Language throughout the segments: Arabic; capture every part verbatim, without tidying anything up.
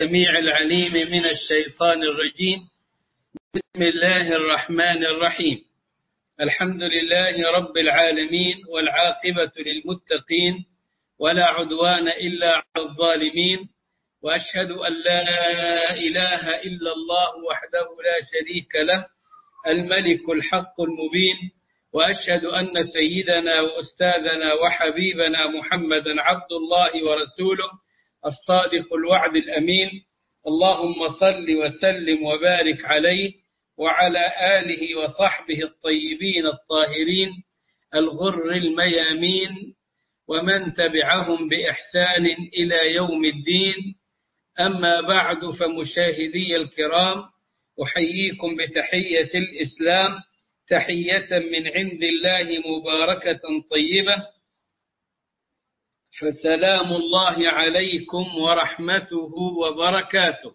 السميع العليم من الشيطان الرجيم. بسم الله الرحمن الرحيم. الحمد لله رب العالمين، والعاقبة للمتقين، ولا عدوان إلا على الظالمين، وأشهد أن لا إله إلا الله وحده لا شريك له الملك الحق المبين، وأشهد أن سيدنا وأستاذنا وحبيبنا محمدا عبد الله ورسوله الصادق الوعد الأمين. اللهم صل وسلم وبارك عليه وعلى آله وصحبه الطيبين الطاهرين الغر الميامين، ومن تبعهم بإحسان إلى يوم الدين. أما بعد، فمشاهدي الكرام، أحييكم بتحية الإسلام، تحية من عند الله مباركة طيبة، فسلام الله عليكم ورحمته وبركاته.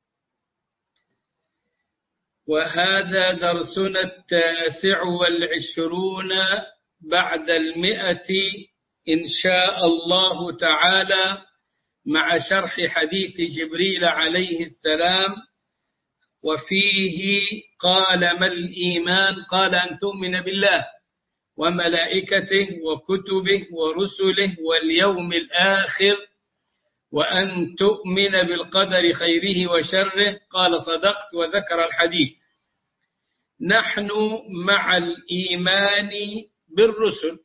وهذا درسنا التاسع والعشرون بعد المئة إن شاء الله تعالى، مع شرح حديث جبريل عليه السلام، وفيه قال: ما الإيمان؟ قال: أن تؤمن بالله وملائكته وكتبه ورسله واليوم الآخر، وأن تؤمن بالقدر خيره وشره. قال: صدقت، وذكر الحديث. نحن مع الإيمان بالرسل،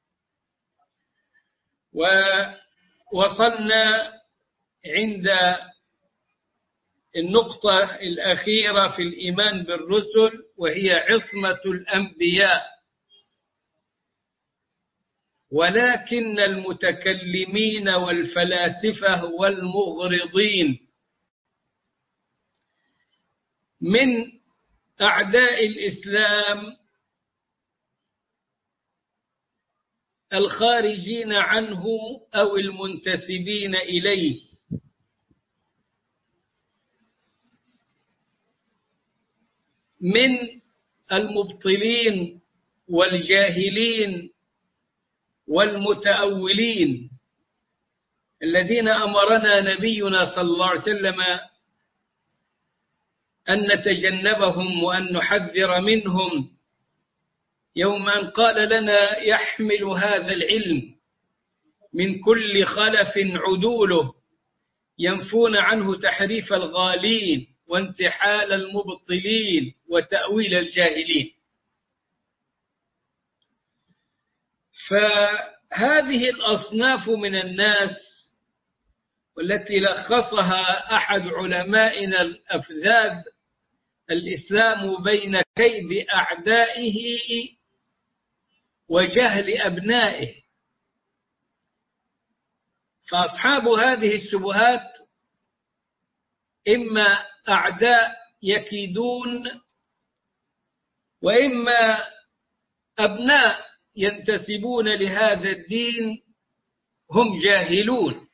ووصلنا عند النقطة الأخيرة في الإيمان بالرسل، وهي عصمة الأنبياء. ولكن المتكلمين والفلاسفة والمغرضين من أعداء الإسلام الخارجين عنه أو المنتسبين إليه من المبطلين والجاهلين والمتأولين، الذين أمرنا نبينا صلى الله عليه وسلم أن نتجنبهم وأن نحذر منهم، يوم أن قال لنا: يحمل هذا العلم من كل خلف عدوله، ينفون عنه تحريف الغالين وانتحال المبطلين وتأويل الجاهلين. فهذه الأصناف من الناس، والتي لخصها أحد علمائنا الأفذاذ: الإسلام بين كيد أعدائه وجهل أبنائه. فأصحاب هذه الشبهات إما أعداء يكيدون، وإما أبناء ينتسبون لهذا الدين هم جاهلون.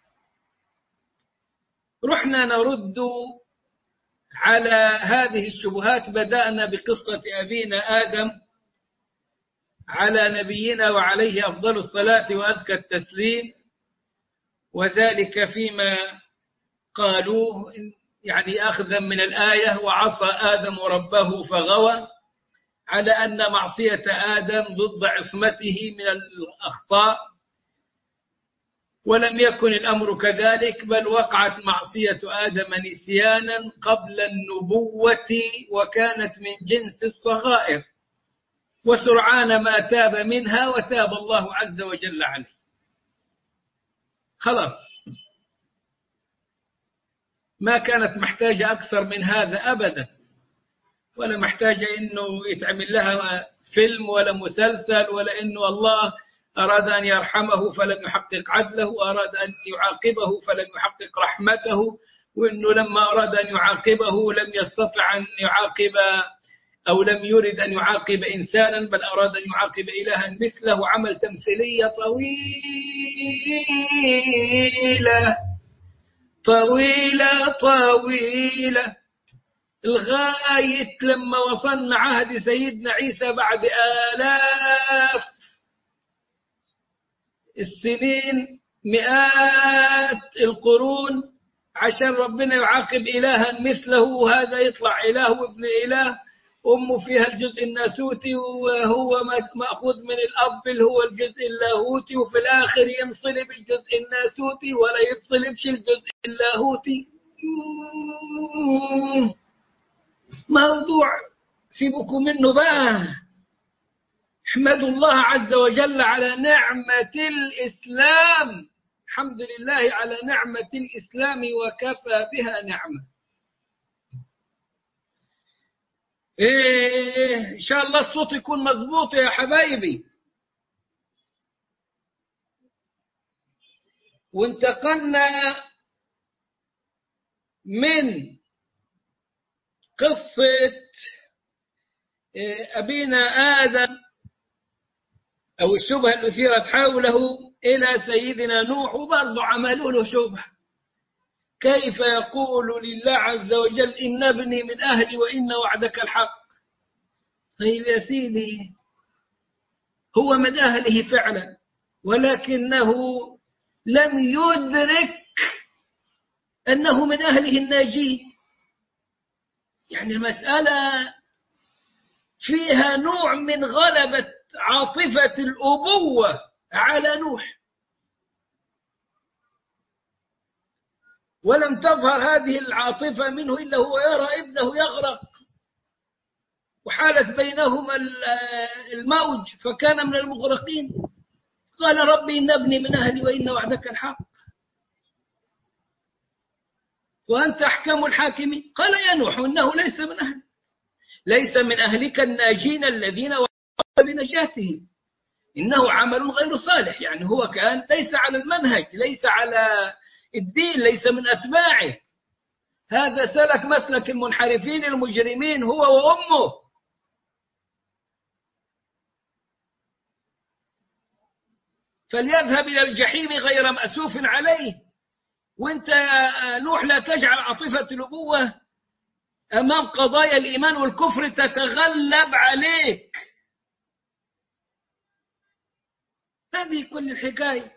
رحنا نرد على هذه الشبهات. بدأنا بقصة أبينا آدم على نبينا وعليه أفضل الصلاة وأزكى التسليم، وذلك فيما قالوه يعني أخذا من الآية: وعصى آدم ربه فغوى، على أن معصية آدم ضد عصمته من الأخطاء، ولم يكن الأمر كذلك، بل وقعت معصية آدم نسيانا قبل النبوة، وكانت من جنس الصغائر، وسرعان ما تاب منها وتاب الله عز وجل عليه. خلاص، ما كانت محتاجة أكثر من هذا أبدا، ولا محتاجة إنه يتعمل لها فيلم ولا مسلسل، ولا إنه الله أراد أن يرحمه فلم يحقق عدله، وأراد أن يعاقبه فلم يحقق رحمته، وإنه لما أراد أن يعاقبه لم يستطع أن يعاقب أو لم يرد أن يعاقب إنسانا، بل أراد أن يعاقب إلها مثله. عمل تمثيلية طويلة طويلة طويلة لغاية لما وصلنا عهد سيدنا عيسى بعد آلاف السنين، مئات القرون، عشان ربنا يعاقب إلها مثله وهذا يطلع إله وابن إله، أمه فيها الجزء الناسوتي وهو مأخوذ من الأب اللي هو الجزء اللاهوتي، وفي الآخر ينصلب الجزء الناسوتي ولا ينصلبش الجزء اللاهوتي. موضوع سيبكم منه بقى. احمدوا الله عز وجل على نعمة الإسلام، الحمد لله على نعمة الإسلام وكفى بها نعمة. إيه إن شاء الله الصوت يكون مضبوط يا حبايبي. وانتقلنا من قصة أبينا آدم أو الشبهة اللي أثيرت حوله إلى سيدنا نوح، وبرضه عملوا له شبهة. كيف يقول لله عز وجل إن ابني من أهلي وإن وعدك الحق؟ طيب يا سيدي، هو من أهله فعلا، ولكنه لم يدرك أنه من أهله الناجين. يعني المسألة فيها نوع من غلبة عاطفة الأبوة على نوح، ولم تظهر هذه العاطفة منه إلا هو يرى ابنه يغرق، وحالت بينهما الموج فكان من المغرقين. قال ربي إن ابني من أهلي وإن وعدك الحق وأنت أحكم الحاكمين. قال يا نوح إنه ليس من أهلك، ليس من أهلك الناجين الذين وعدت بنجاتهم، إنه عمل غير صالح. يعني هو كان ليس على المنهج، ليس على الدين، ليس من أتباعه، هذا سلك مسلك المنحرفين المجرمين هو وأمه. فليذهب إلى الجحيم غير مأسوف عليه. وانت يا نوح لا تجعل عاطفة الأبوة أمام قضايا الإيمان والكفر تتغلب عليك. هذه كل الحكاية،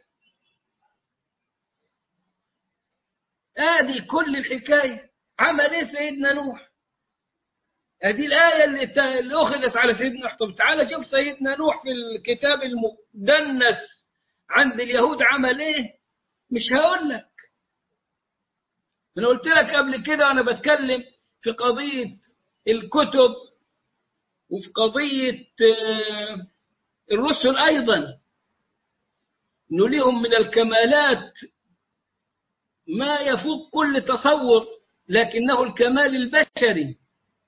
هذه كل الحكاية. عمل ايه سيدنا نوح؟ هذه الآية اللي, اللي أخذت على سيدنا نوح. طب تعالى شوف سيدنا نوح في الكتاب المدنس عند اليهود عمل ايه. مش هقول لك، أنا قلت لك قبل كده وأنا بتكلم في قضية الكتب وفي قضية الرسل أيضا، إنه لهم من الكمالات ما يفوق كل تصور، لكنه الكمال البشري.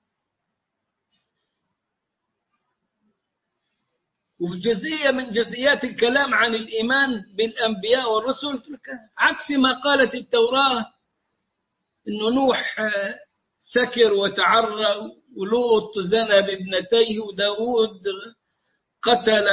وفي جزئية من جزئيات الكلام عن الإيمان بالأنبياء والرسل عكس ما قالت التوراة، إنه نوح سكر وتعرى، ولوط زنى بابنتيه، وداود قتل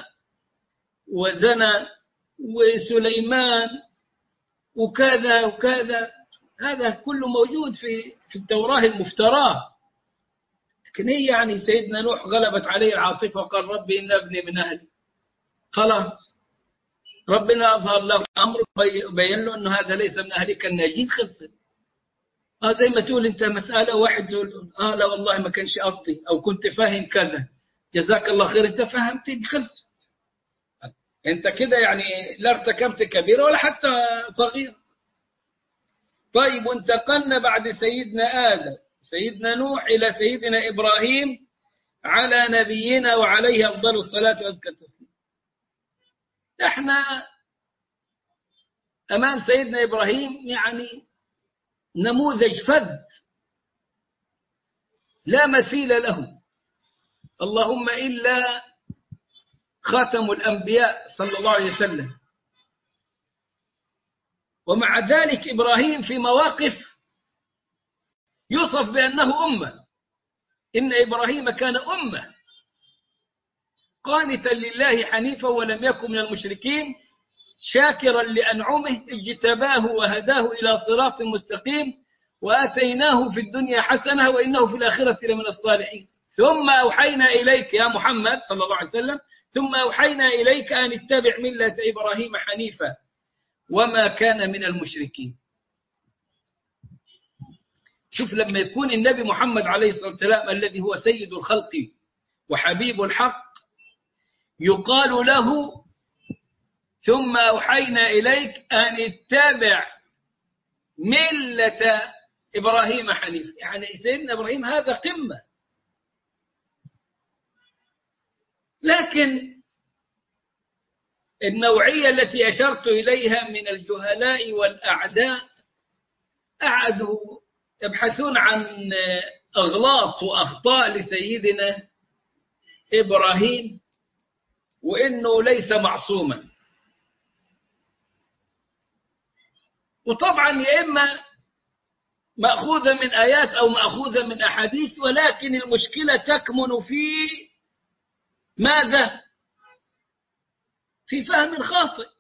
وزنى، وسليمان وكذا وكذا. هذا كله موجود في في التوراة المفتراه. لكن هي يعني سيدنا نوح غلبت عليه العاطفة وقال ربي إن ابني من أهلي. خلاص ربنا أظهر له أمر وبين له أنه هذا ليس من أهلك الناجين. خلصت. آه زي ما تقول أنت مسألة واحد تقول آه لا والله ما كانش قصدي أو كنت فاهم كذا، جزاك الله خير أنت فهمت. خلص أنت كده يعني لا ارتكبت كبيرة ولا حتى صغير. طيب وانتقلنا بعد سيدنا آدم سيدنا نوح إلى سيدنا إبراهيم على نبينا وعليه أفضل الصلاة وأزكى التسليم. احنا أمام سيدنا إبراهيم يعني نموذج فذ لا مثيل له، اللهم إلا خاتم الأنبياء صلى الله عليه وسلم. ومع ذلك إبراهيم في مواقف يوصف بأنه أمة. إن إبراهيم كان أمة قانتا لله حنيفا ولم يكن من المشركين شاكرا لأنعمه اجتباه وهداه إلى صراط مستقيم وآتيناه في الدنيا حسنة وإنه في الآخرة لمن الصالحين. ثم أوحينا إليك يا محمد صلى الله عليه وسلم ثم أوحينا إليك أن اتبع ملة إبراهيم حنيفا وما كان من المشركين. شوف لما يكون النبي محمد عليه الصلاة والسلام الذي هو سيد الخلق وحبيب الحق يقال له ثم أوحينا إليك أن اتبع ملة إبراهيم حنيف، يعني سيدنا إبراهيم هذا قمة. لكن النوعية التي أشرت إليها من الجهلاء والأعداء قعدوا يبحثون عن أغلاط وأخطاء لسيدنا إبراهيم وإنه ليس معصوما. وطبعا يا إما مأخوذة من آيات أو مأخوذة من أحاديث، ولكن المشكلة تكمن في ماذا؟ في فهم خاطئ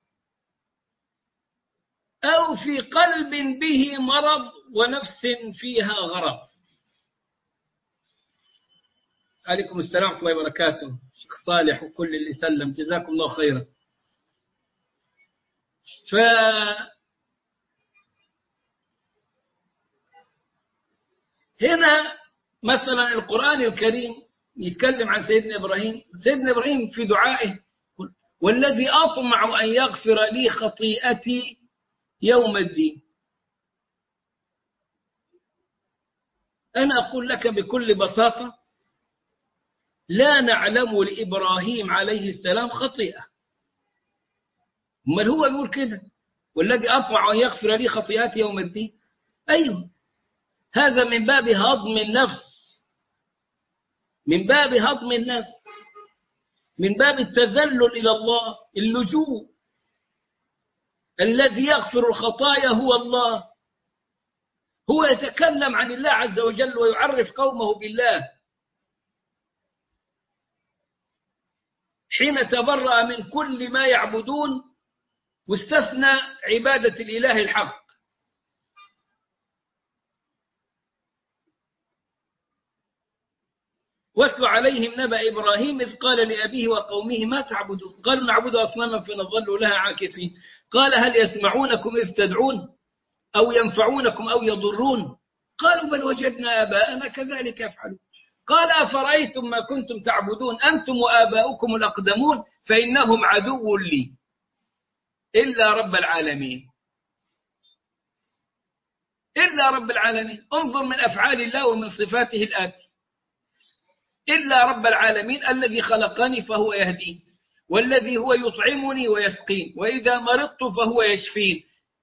أو في قلب به مرض ونفس فيها غرض. عليكم السلام ورحمة الله وبركاته شيخ صالح وكل اللي سلم، جزاكم الله خيرا. ف هنا مثلا القرآن الكريم يتكلم عن سيدنا إبراهيم. سيدنا إبراهيم في دعائه والذي أطمع أن يغفر لي خطيئتي يوم الدين. أنا أقول لك بكل بساطة لا نعلم لإبراهيم عليه السلام خطيئة. أمال هو يقول كده والذي أطمع أن يغفر لي خطيئتي يوم الدين؟ أيوه، هذا من باب هضم النفس، من باب هضم النفس، من باب التذلل إلى الله، اللجوء. الذي يغفر الخطايا هو الله، هو يتكلم عن الله عز وجل ويعرف قومه بالله حين تبرأ من كل ما يعبدون واستثنى عبادة الإله الحق. واتل عليهم نبأ إبراهيم إذ قال لأبيه وقومه ما تعبدون قالوا نعبد أصناما فنظل لها عاكفين قال هل يسمعونكم إذ تدعون أو ينفعونكم أو يضرون قالوا بل وجدنا آباءنا كذلك يفعلون قال أفرأيتم ما كنتم تعبدون أنتم وآباؤكم الأقدمون فإنهم عدو لي إلا رب العالمين. إلا رب العالمين، انظر من أفعال الله ومن صفاته الآتي: إلا رب العالمين الذي خلقني فهو يهدين، والذي هو يطعمني ويسقين، وإذا مرضت فهو يشفين.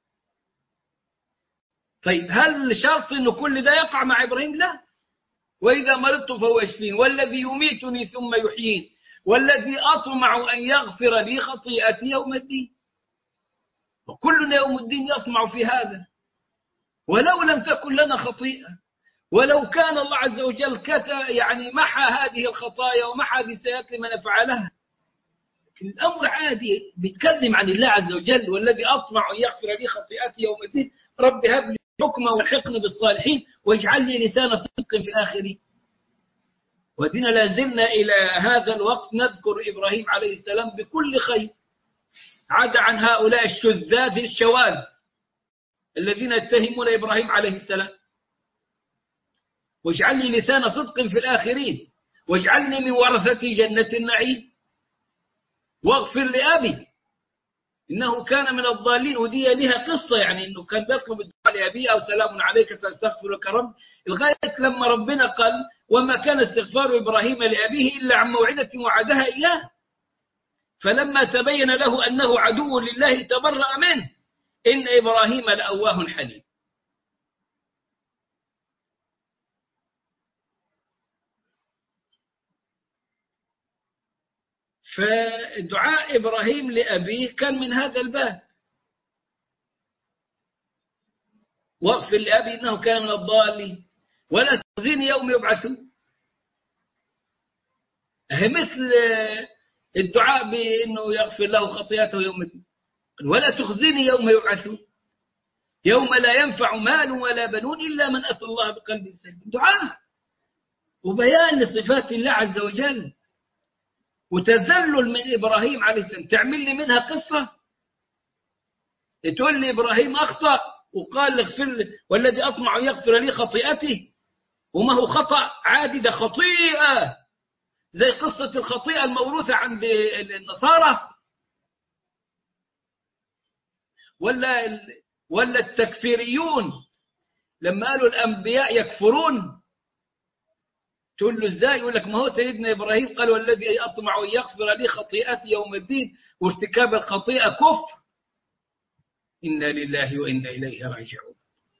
طيب هل شرط أن كل ده يقع مع إبراهيم؟ لا. وإذا مرضت فهو يشفين، والذي يميتني ثم يحيين، والذي أطمع أن يغفر لي خطيئتي يوم الدين. وكلنا يوم الدين يطمع في هذا، ولو لم تكن لنا خطيئة، ولو كان الله عز وجل كتا يعني محى هذه الخطايا ومحى هذه السيئات لمن فعلها. لكن الأمر عادي، بيتكلم عن الله عز وجل: والذي أطمع أن يغفر لي خطيئتي يوم الدين، رب هب لي حكما والحقني بالصالحين واجعل لي لسان صدق في الآخرين. ودينا لازلنا إلى هذا الوقت نذكر إبراهيم عليه السلام بكل خير، عدا عن هؤلاء الشذاذ الشواذ الذين يتهمون إبراهيم عليه السلام. واجعل لي لسان صدق في الآخرين واجعلني من ورثة جنة النعيم واغفر لأبي إنه كان من الضالين. ودي لها قصة، يعني إنه كان بيطلب الدعاء لأبيه: أو سلام عليك سأستغفر لك رب، لغاية لما ربنا قال: وما كان استغفار إبراهيم لأبيه إلا عن موعدة وعدها إياه. فلما تبين له أنه عدو لله تبرأ منه. إن إبراهيم لأواه حليم. فدعاء إبراهيم لأبيه كان من هذا الباب: واغفر لأبي إنه كان من الضالين ولا تخزني يوم يبعثون. مثل الدعاء بأنه يغفر له خطيئته يوم الدين: ولا تخزني يوم يبعثون يوم لا ينفع مال ولا بنون إلا من أتى الله بقلب سليم. دعاء وبيان لصفات الله عز وجل وتذلل من إبراهيم عليه السلام. تعمل لي منها قصة تقول لي إبراهيم أخطأ وقال اغفر لي والذي أطمع أن يغفر لي خطيئتي، وما هو خطأ عادي، ده خطيئة زي قصة الخطيئة الموروثة عند النصارى. ولا ولا التكفيريون لما قالوا الأنبياء يكفرون، تقول له ازاي؟ يقول لك ما هو سيدنا إبراهيم قال والذي أطمع أن يغفر لي خطيئتي يوم الدين، وارتكاب الخطيئة كفر. إنا لله وإنا إليه راجعون.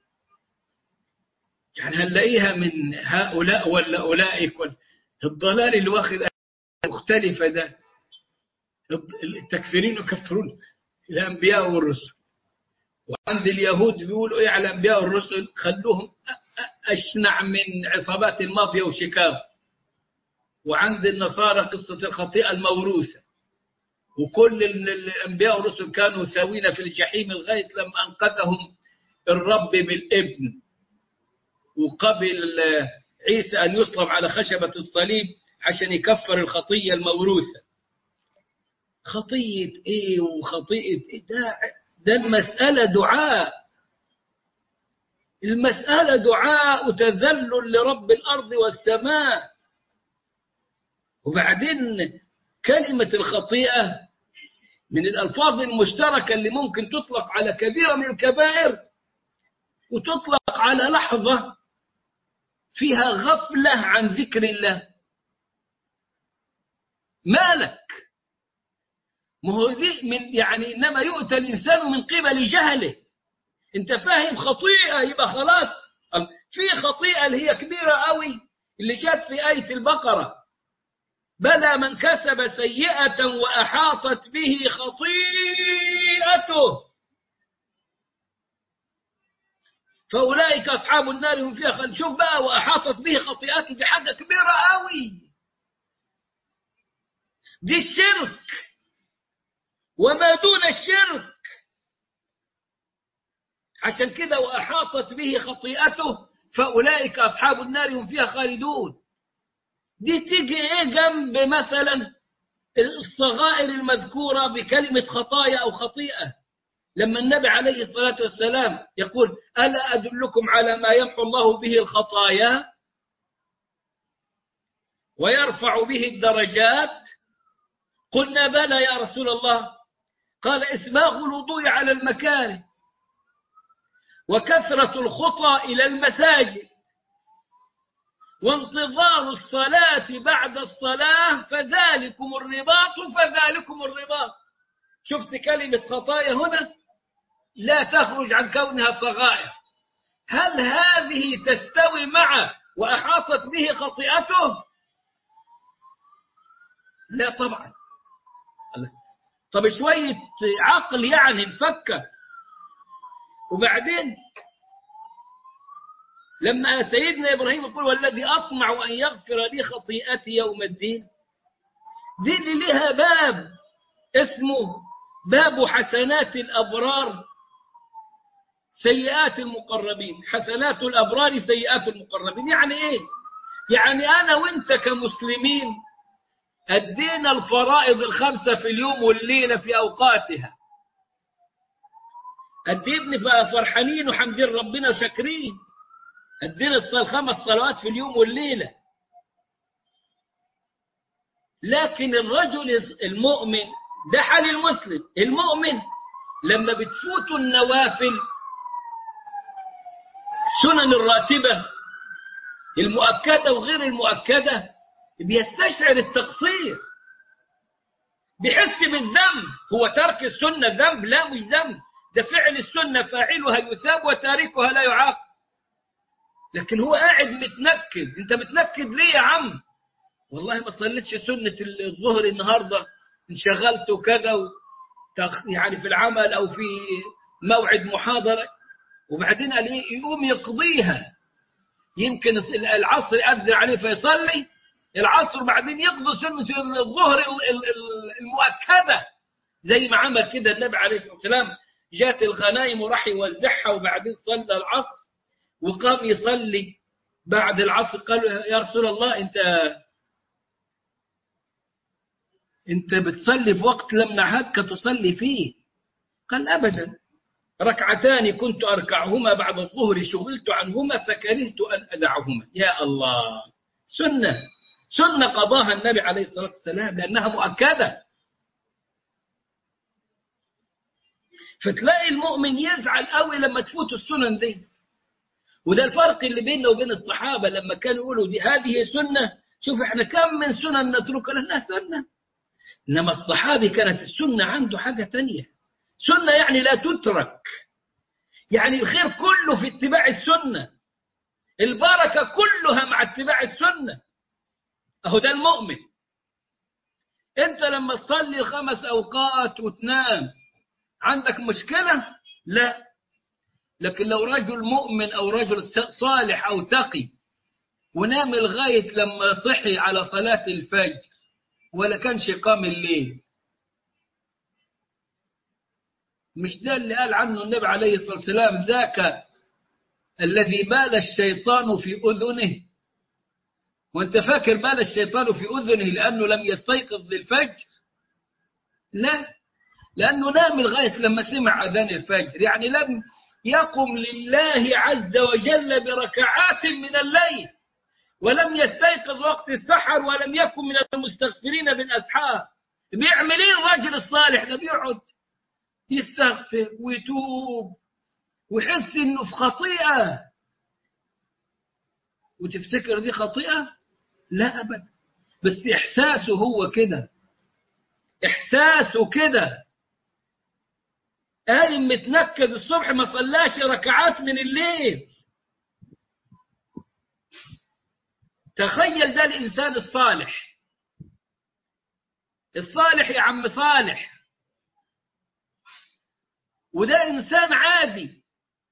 يعني هنلاقيها من هؤلاء ولا أولئك، الضلال اللي واخد مختلفة ده. التكفيرين يكفرون الأنبياء والرسل، وعند اليهود بيقولوا إيه على الأنبياء والرسل؟ خلوهم أشنع من عصابات المافيا وشيكاغو. وعند النصارى قصة الخطيئة الموروثة، وكل الأنبياء والرسل كانوا ساوين في الجحيم لغاية لما أنقذهم الرب بالابن، وقبل عيسى أن يصلب على خشبة الصليب عشان يكفر الخطية الموروثة. خطية إيه وخطيئة إيه؟ ده, ده المسألة دعاء، المسألة دعاء وتذلل لرب الأرض والسماء. وبعدين كلمة الخطيئة من الألفاظ المشتركة اللي ممكن تطلق على كبيرة من الكبائر، وتطلق على لحظة فيها غفلة عن ذكر الله. مالك؟ ما هو دي من يعني إنما يؤتى الإنسان من قبل جهله. أنت فاهم خطيئة يبقى خلاص. في خطيئة اللي هي كبيرة قوي اللي جات في آية البقرة، بلى من كسب سيئة وأحاطت به خطيئته فأولئك أصحاب النار هم فيها خالدون. شوف بقى، وأحاطت به خطيئته، دي حاجة كبيرة قوي، دي الشرك وما دون الشرك. عشان كده وأحاطت به خطيئته فأولئك أصحاب النار هم فيها خالدون. دي تيجي إيه جنب مثلا الصغائر المذكورة بكلمة خطايا أو خطيئة، لما النبي عليه الصلاة والسلام يقول ألا أدلكم على ما يمحو الله به الخطايا ويرفع به الدرجات؟ قلنا بلى يا رسول الله. قال إسباغ الوضوء على المكاره وكثرة الخطى إلى المساجد وانتظار الصلاة بعد الصلاة فذلكم الرباط فذلكم الرباط. شفت كلمة خطايا هنا لا تخرج عن كونها صغائر. هل هذه تستوي مع وأحاطت به خطيئته؟ لا طبعا. طب شوية عقل يعني نفكر. وبعدين لما سيدنا إبراهيم يقول والذي أطمع أن يغفر لي خطيئتي يوم الدين، دي اللي لها باب اسمه باب حسنات الأبرار سيئات المقربين. حسنات الأبرار سيئات المقربين يعني إيه؟ يعني أنا وإنت كمسلمين أدينا الفرائض الخمسة في اليوم والليلة في أوقاتها، أدينا بقى فرحانين وحمدين ربنا وشاكرين، أدينا الخمس صلوات في اليوم والليلة. لكن الرجل المؤمن ده حال المسلم. المؤمن لما بتفوت النوافل السنن الراتبة المؤكدة وغير المؤكدة بيستشعر التقصير، بيحس بالذنب. هو ترك السنة ذنب؟ لا مش ذنب، ده فعل السنة فاعلها يثاب وتاركها لا يعاقب. لكن هو قاعد متنكد. انت متنكد ليه يا عم؟ والله ما صليتش سنة الظهر النهاردة، انشغلت وكذا يعني في العمل أو في موعد محاضرة. وبعدين قال ايه؟ يقوم يقضيها. يمكن العصر يأذن عليه فيصلي العصر، وبعدين يقضي سنة الظهر المؤكدة زي ما عمل كده النبي عليه الصلاة والسلام. جات الغنائم وراح يوزعها وبعدين صلى العصر وقام يصلي بعد العصر. قالوا يا رسول الله انت انت بتصلي في وقت لم نعهدك تصلي فيه. قال ابدا، ركعتان كنت أركعهما بعد الظهر شغلت عنهما فكرهت أن أدعهما. يا الله، سنة سنة قضاها النبي عليه الصلاة والسلام لأنها مؤكدة. فتلاقي المؤمن يزعل قوي لما تفوت السنن دي. وده الفرق اللي بيننا وبين الصحابة لما كانوا يقولوا دي هذه سنة. شوف احنا كم من سنن نتركها لأنها سنة، إنما الصحابي كانت السنة عنده حاجة تانية. سنة يعني لا تترك، يعني الخير كله في اتباع السنة، البركة كلها مع اتباع السنة. أهو ده المؤمن. أنت لما تصلي الخمس أوقات وتنام عندك مشكلة؟ لا. لكن لو رجل مؤمن أو رجل صالح أو تقي ونام لغاية لما صحي على صلاة الفجر ولا كانش قام الليل، مش ده اللي قال عنه النبي عليه الصلاة والسلام ذاك الذي بال الشيطان في أذنه؟ وانت فاكر بال الشيطان في أذنه لأنه لم يستيقظ للفجر؟ لا، لأنه نام لغاية لما سمع أذان الفجر، يعني لم يقم لله عز وجل بركعات من الليل، ولم يستيقظ وقت السحر، ولم يكن من المستغفرين بالأسحار. بيعمل ايه الرجل الصالح ده؟ بيقعد يستغفر ويتوب ويحس انه في خطيئة. وتفتكر دي خطيئة؟ لا أبدا، بس إحساسه هو كده، إحساسه كده. قال متنكد الصبح ما صلاش ركعات من الليل. تخيل ده الإنسان الصالح. الصالح يا عم صالح، وده إنسان عادي،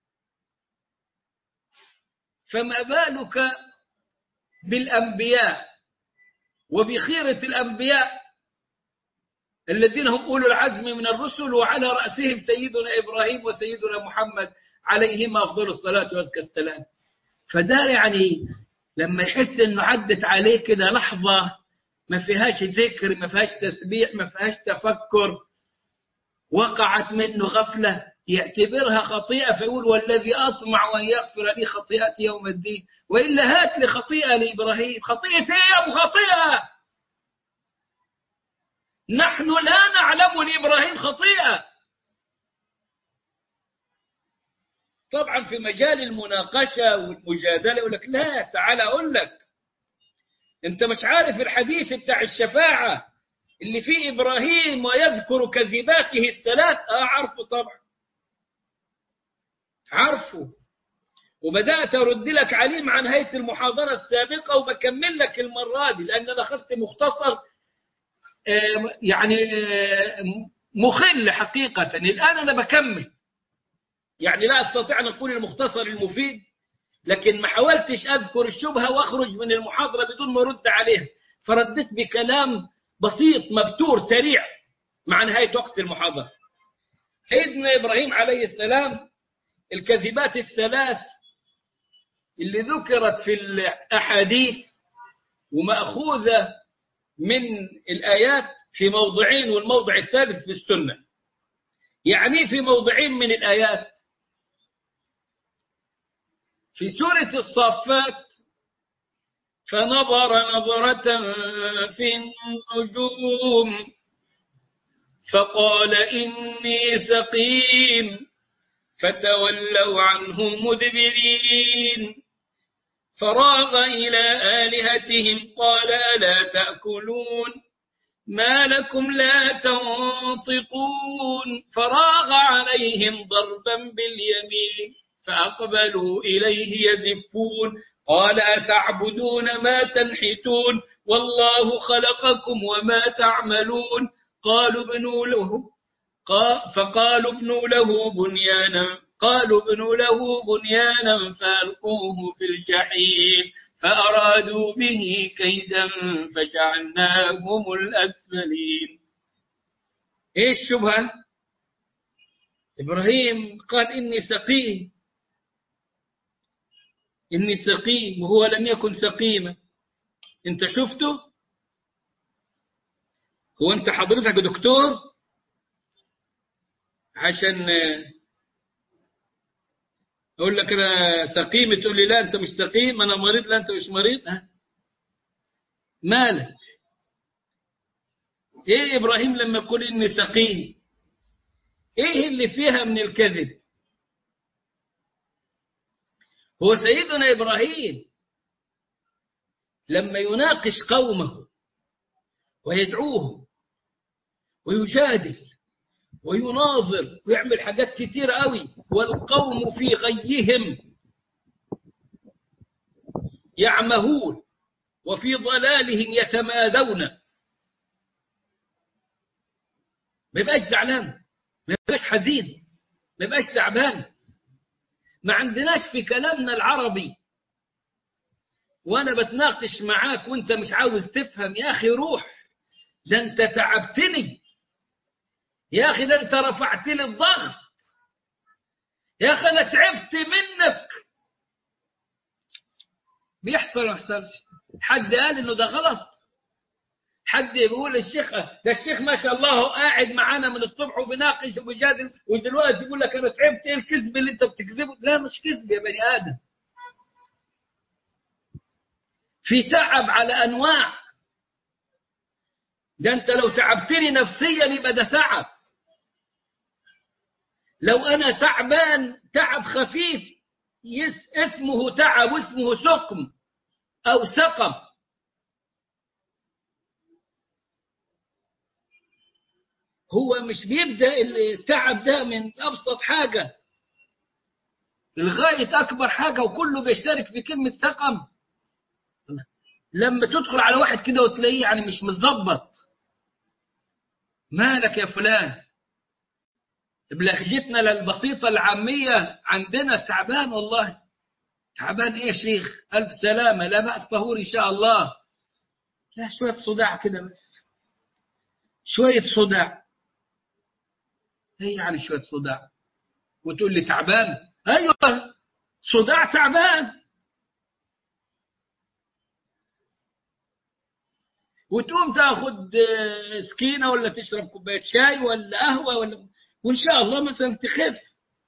فما بالك بالأنبياء وبخيرة الأنبياء الذين هم أولو العزم من الرسل، وعلى رأسهم سيدنا إبراهيم وسيدنا محمد عليهما أفضل الصلاة وأزكى السلام. فده يعني لما يحس إنه عدت عليه كده لحظة ما فيهاش ذكر، ما فيهاش تسبيح، ما فيهاش تفكر، وقعت منه غفلة، يعتبرها خطيئة، فيقول والذي أطمع أن يغفر لي خطيئتي يوم الدين. وإلا هات لي خطيئة لإبراهيم. خطيئة إيه يا أبو خطيئة؟ نحن لا نعلم لإبراهيم خطيئة. طبعا في مجال المناقشة والمجادلة يقول لك لا، تعال أقول لك، أنت مش عارف الحديث بتاع الشفاعة اللي فيه إبراهيم ويذكر كذباته الثلاث؟ آه عارفه طبعا، عارفه، وبدأت أرد لك عليه مع نهاية المحاضرة السابقة، وبكمل لك المرة دي لأن أنا أخذت مختصر يعني مخل حقيقة. الآن أنا بكمل، يعني لا أستطيع أن أقول المختصر المفيد، لكن ما حاولتش أذكر الشبهة وأخرج من المحاضرة بدون ما أرد عليها، فردت بكلام بسيط مبتور سريع مع نهاية وقت المحاضرة. سيدنا إبراهيم عليه السلام الكذبات الثلاث اللي ذكرت في الأحاديث ومأخوذة من الآيات في موضعين، والموضع الثالث في السنة. يعني في موضعين من الآيات في سورة الصافات: فنظر نظرة في النجوم فقال إني سقيم فتولوا عنه مدبرين فراغ إلى آلهتهم قال ألا تأكلون ما لكم لا تنطقون فراغ عليهم ضربا باليمين فأقبلوا إليه يزفون قال أتعبدون ما تنحتون والله خلقكم وما تعملون قالوا ابنوا له فقالوا ابنوا له بنيانا قالوا ابنوا له بنيانا فألقوه في الجحيم فأرادوا به كيدا فجعلناهم الأسفلين. إيش الشبهة؟ إبراهيم قال إني سقيم، إني سقيم، وهو لم يكن سقيما. أنت شفته؟ هو أنت حضرتك دكتور عشان أقول لك أنا سقيم تقول لي لا أنت مش سقيم، أنا مريض لا أنت مش مريض. ها مالك؟ إيه إبراهيم لما يقول إني سقيم؟ إيه اللي فيها من الكذب؟ هو سيدنا إبراهيم لما يناقش قومه ويدعوهم ويجادل ويناظر ويعمل حاجات كتير قوي والقوم في غيهم يعمهون وفي ضلالهم يتمادون، ما يبقاش زعلان، ما يبقاش حزين، ما يبقاش تعبان. ما عندناش في كلامنا العربي وانا بتناقش معاك وانت مش عاوز تفهم. يا اخي روح، ده انت تعبتني يا اخي، ده انت رفعت لي الضغط يا اخي، انا تعبت منك. بيحصل ما يحصلش؟ حد قال انه ده غلط؟ حد بيقول الشيخ ده الشيخ ما شاء الله قاعد معانا من الصبح وبيناقش وبيجادل ودلوقتي يقول لك انا تعبت؟ ايه الكذب اللي انت بتكذبه؟ لا مش كذب يا بني ادم، في تعب على انواع. ده انت لو تعبتني نفسيا يبقى ده تعب. لو انا تعبان تعب خفيف يس اسمه تعب واسمه سقم او سقم. هو مش بيبدأ التعب ده من أبسط حاجة لغاية أكبر حاجة وكله بيشترك في كلمة سقم. لما تدخل على واحد كده وتلاقيه يعني مش متظبط، مالك يا فلان؟ بلهجتنا البسيطة العامية عندنا تعبان والله. تعبان ايه يا شيخ؟ ألف سلامة، لا بأس طهور إن شاء الله. لا شوية صداع كده بس، شوية صداع. ايه يعني شوية صداع وتقول لي تعبان؟ ايوه صداع تعبان. وتقوم تاخد سكينه ولا تشرب كوبايه شاي ولا قهوه ولا، وان شاء الله مثلا تخف.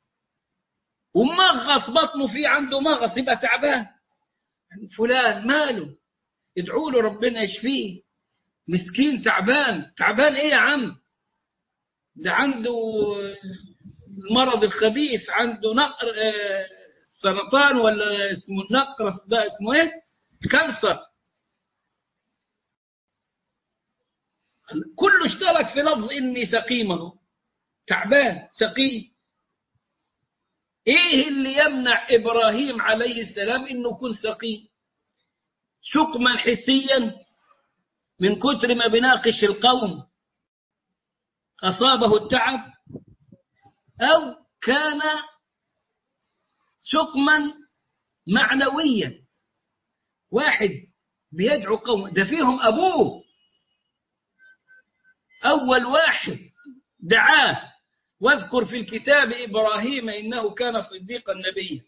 ومغص بطنه فيه عنده مغص يبقى تعبان. فلان ماله؟ ادعوا له ربنا يشفيه، مسكين تعبان. تعبان ايه يا عم؟ ده عنده المرض الخبيث، عنده نقر سرطان ولا اسمه النقرس ده اسمه ايه؟ كانسر. كله اشترك في لفظ اني سقيمه، تعبان سقيم. ايه اللي يمنع ابراهيم عليه السلام انه يكون سقيم؟ سقما حسيا من كتر ما بيناقش القوم اصابه التعب، او كان سقما معنويا، واحد بيدعو قوم ده فيهم ابوه اول واحد دعاه. واذكر في الكتاب إبراهيم إنه كان صديقا نبيا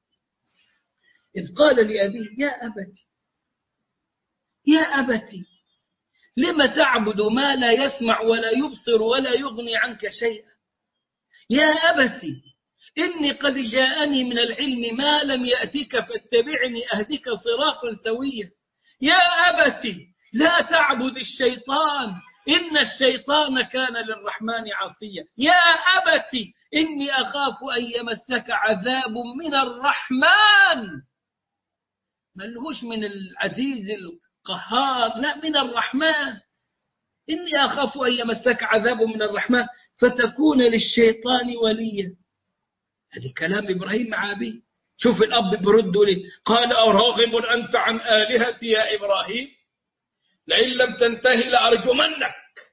إذ قال لأبيه يا أبتي يا أبتي لم تعبد ما لا يسمع ولا يبصر ولا يغني عنك شيئا. يا أبتي إني قد جاءني من العلم ما لم يأتك فاتبعني أهدك صراطا سويا. يا أبتي لا تعبد الشيطان إن الشيطان كان للرحمن عصيا. يا أبتي إني أخاف أن يمسك عذاب من الرحمن، ملهوش من العزيز القهار، لا من الرحمن. إني أخاف أن يمسك عذاب من الرحمن فتكون للشيطان وليا. هذا كلام إبراهيم مع أبيه. شوف الأب برد لي قال أراغب أنت عن آلهتي يا إبراهيم لئن لم تنتهي لأرجمنك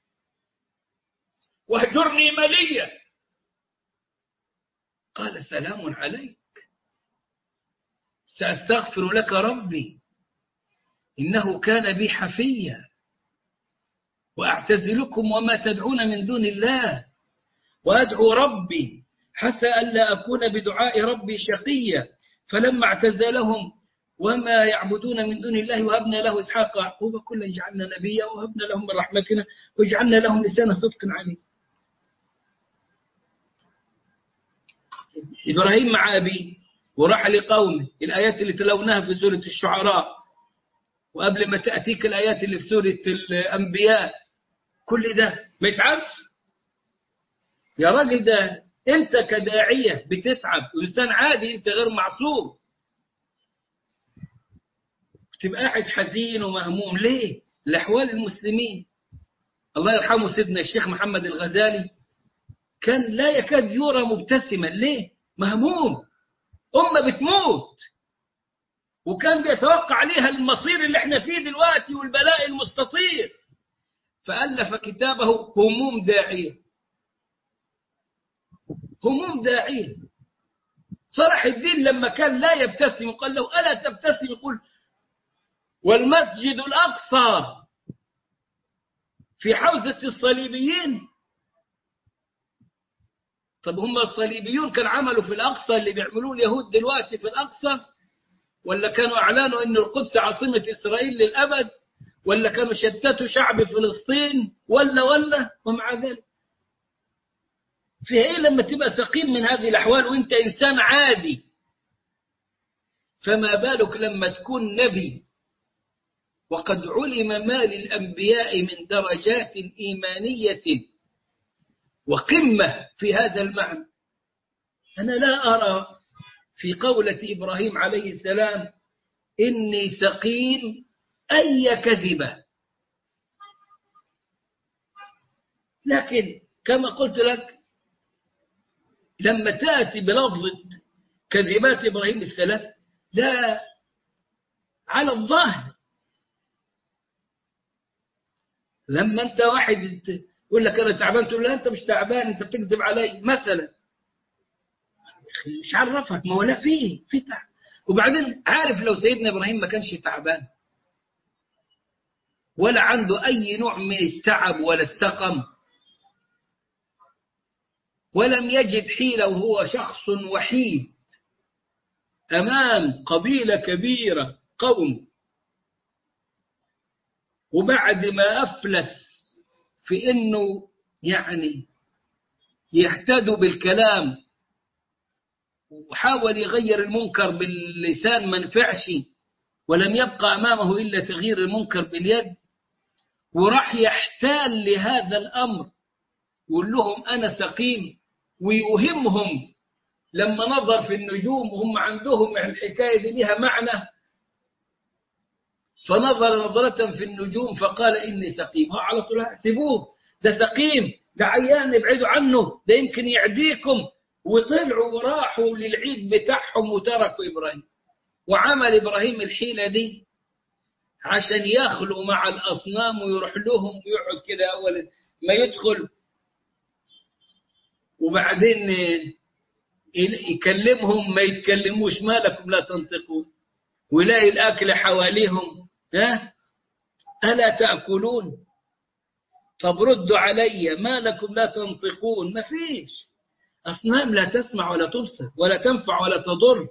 واهجرني مليا. قال سلام عليك سأستغفر لك ربي إنه كان بي حفيا وأعتزلكم وما تدعون من دون الله وأدعو ربي حتى ألا أكون بدعاء ربي شقيا. فلما اعتزلهم وما يعبدون من دون الله وهبنا له إسحاق ويعقوب كلا جعلنا نبيا وهبنا لهم من رحمتنا وجعلنا لهم لسان صدق عليم. إبراهيم مع أبيه وراح لقومه. الآيات اللي تلوناها في سورة الشعراء، وقبل ما تأتيك الآيات اللي في سورة الأنبياء، كل ده ما يتعبش يا راجل؟ ده أنت كداعية بتتعب، وإنسان عادي، أنت غير معصوم، تبقى قاعد حزين ومهموم ليه؟ لأحوال المسلمين. الله يرحمه سيدنا الشيخ محمد الغزالي كان لا يكاد يرى مبتسما. ليه؟ مهموم، أمة بتموت، وكان بيتوقع عليها المصير اللي احنا فيه دلوقتي والبلاء المستطير، فألف كتابه هموم داعية. هموم داعية. صلاح الدين لما كان لا يبتسم قال له ألا تبتسم؟ يقول والمسجد الأقصى في حوزة الصليبيين. طب هم الصليبيون كان عملوا في الأقصى اللي بيعملوه اليهود دلوقتي في الأقصى؟ ولا كانوا أعلنوا أن القدس عاصمة إسرائيل للأبد؟ ولا كانوا شتتوا شعب فلسطين؟ ولا ولا ومع ذلك في إيه لما تبقى سقيم من هذه الأحوال وإنت إنسان عادي؟ فما بالك لما تكون نبي وقد علم ما للأنبياء من درجات إيمانية وقمة في هذا المعنى. أنا لا أرى في قولة إبراهيم عليه السلام إني سقيم أي كذبة، لكن كما قلت لك لما تأتي بلفظة كذبات إبراهيم الثلاث لا على الظاهر. لما أنت واحد يقول لك أنا تعبان تقول له أنت مش تعبان، أنت بتكذب علي مثلا، مش عرفك؟ ما هو لا فيه في تعب. وبعدين عارف لو سيدنا إبراهيم ما كانش تعبان ولا عنده أي نوع من التعب ولا السقم ولم يجد حيلة وهو شخص وحيد أمام قبيلة كبيرة قوم، وبعد ما أفلس في إنه يعني يهتدوا بالكلام وحاول يغير المنكر باللسان ما نفعش، ولم يبقى أمامه إلا تغيير المنكر باليد، وراح يحتال لهذا الأمر يقول لهم أنا سقيم، ويوهمهم لما نظر في النجوم وهم عندهم الحكاية دي لها معنى، فنظر نظرة في النجوم فقال إني سقيم. هو على طول سيبوه، ده سقيم، ده عيان، ابعدوا عنه، ده يمكن يعديكم. وطلعوا وراحوا للعيد بتاعهم وتركوا إبراهيم. وعمل إبراهيم الحيلة دي عشان يخلوا مع الأصنام ويروح لهم ويقعد كده أول ما يدخل، وبعدين يكلمهم ما يتكلموش، ما لكم لا تنطقون، ويلاقي الأكل حواليهم، ها ألا تأكلون؟ طب ردوا علي، ما لكم لا تنطقون؟ ما فيش. أصنام لا تسمع ولا تبصر ولا تنفع ولا تضر.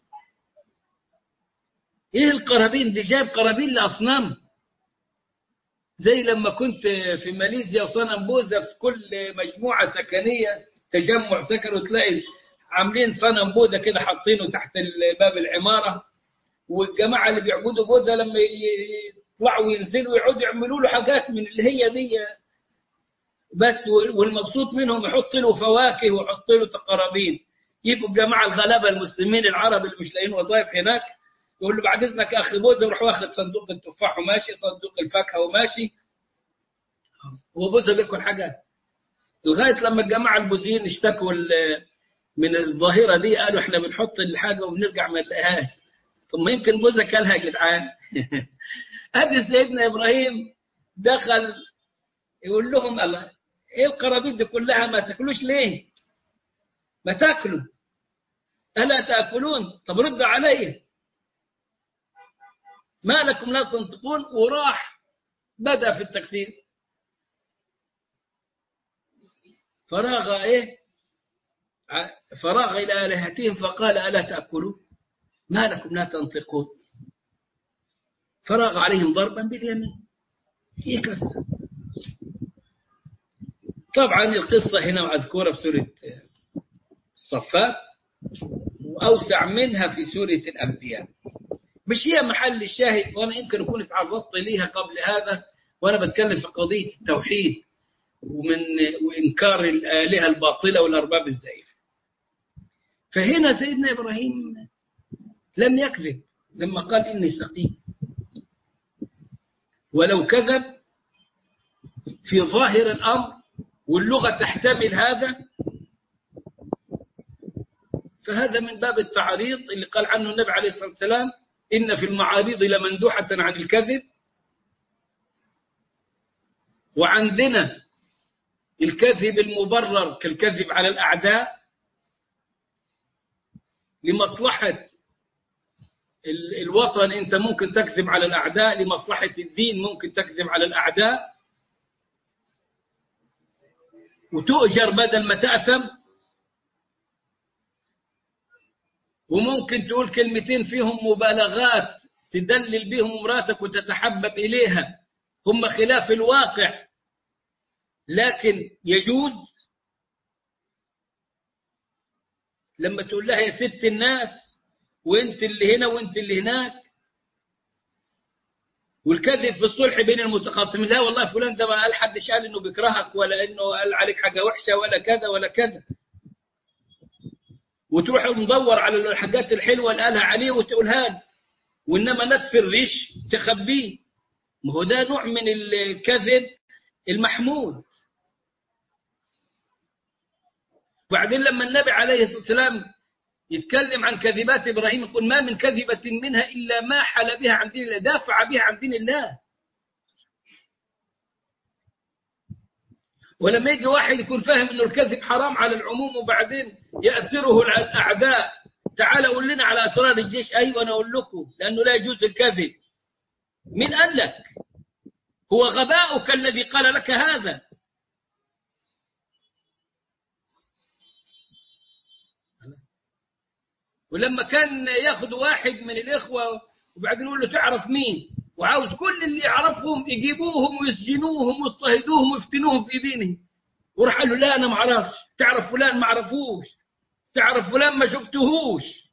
إيه القرابين دي؟ جايب قرابين لأصنام؟ زي لما كنت في ماليزيا وصنم بوذا في كل مجموعة سكنية تجمع سكن وتلاقي عاملين صنم بوذا كده حاطينه تحت باب العمارة، والجماعة اللي بيعبدوا بوذا لما يطلعوا وينزلوا يقعدوا يعملوا له حاجات من اللي هي دي بس، والمبسوط منهم يحط له فواكه ويحط له قرابين. يجوا الجماعة الغلابة المسلمين العرب اللي مش لاقيين وظائف هناك يقول له بعد اذنك يا اخي بوذا، ويروح واخد صندوق التفاح وماشي، صندوق الفاكهة وماشي، وبوذا بياكل حاجات. لغاية لما الجماعة البوذيين اشتكوا من الظاهرة دي، قالوا احنا بنحط الحاجة وبنرجع ما نلاقيهاش. طب ما يمكن بوذا كلها يا جدعان. ادي سيدنا ابراهيم دخل يقول لهم الله ايه القرابين دي كلها؟ ما تاكلوش ليه؟ ما تاكلوا، الا تاكلون؟ طب ردوا علي، ما لكم لا تنطقون؟ وراح بدا في التكسير. فراغ ايه فراغ الى الهتهم فقال الا تاكلون ما لكم لا تنطقون. فراغ عليهم ضربا باليمين يكسر. طبعا القصة هنا مذكورة في سورة الصفات، وأوسع منها في سورة الأنبياء. مش هي محل الشاهد، وأنا يمكن أكون اتعرضت ليها قبل هذا وأنا بتكلم في قضية التوحيد ومن وإنكار الآلهة الباطلة والأرباب الزائفة. فهنا سيدنا إبراهيم لم يكذب لما قال إني سقيم، ولو كذب في ظاهر الأمر واللغة تحتمل هذا فهذا من باب التعريض اللي قال عنه النبي عليه الصلاة والسلام إن في المعارض لمندوحة عن الكذب. وعندنا الكذب المبرر كالكذب على الأعداء لمصلحة الوطن، أنت ممكن تكذب على الأعداء، لمصلحة الدين ممكن تكذب على الأعداء وتؤجر بدل ما تأثم، وممكن تقول كلمتين فيهم مبالغات تدلل بهم امراتك وتتحبب إليها هم خلاف الواقع، لكن يجوز لما تقول لها يا ست الناس وانت اللي هنا وانت اللي هناك. والكذب في الصلح بين المتخاصمين، لا والله فلان ده ما قال حدش قال انه بيكرهك ولا انه قال عليك حاجه وحشه ولا كذا ولا كذا، وتروح مدور على الحاجات الحلوه اللي قالها عليه وتقولها له، وانما نتف الريش تخبيه. ما هو ده نوع من الكذب المحمود. وبعدين لما النبي عليه الصلاه والسلام يتكلم عن كذبات إبراهيم يقول ما من كذبة منها إلا ما حل بها عن دين الله، دافع بها عن دين الله. ولما يجي واحد يكون فاهم أنه الكذب حرام على العموم وبعدين يأثره الأعداء، تعال قول لنا على أسرار الجيش. أيوة أنا أقول لكم لأنه لا يجوز الكذب. مين قال لك؟ هو غباؤك الذي قال لك هذا. ولما كان ياخذ واحد من الإخوة وبعدين يقول له تعرف مين، وعاوز كل اللي يعرفهم يجيبوهم ويسجنوهم ويضطهدوهم ويفتنوهم في دينهم، وراح قال له لا أنا ما أعرفش. تعرف فلان ما أعرفوش، تعرف فلان ما شفتهوش.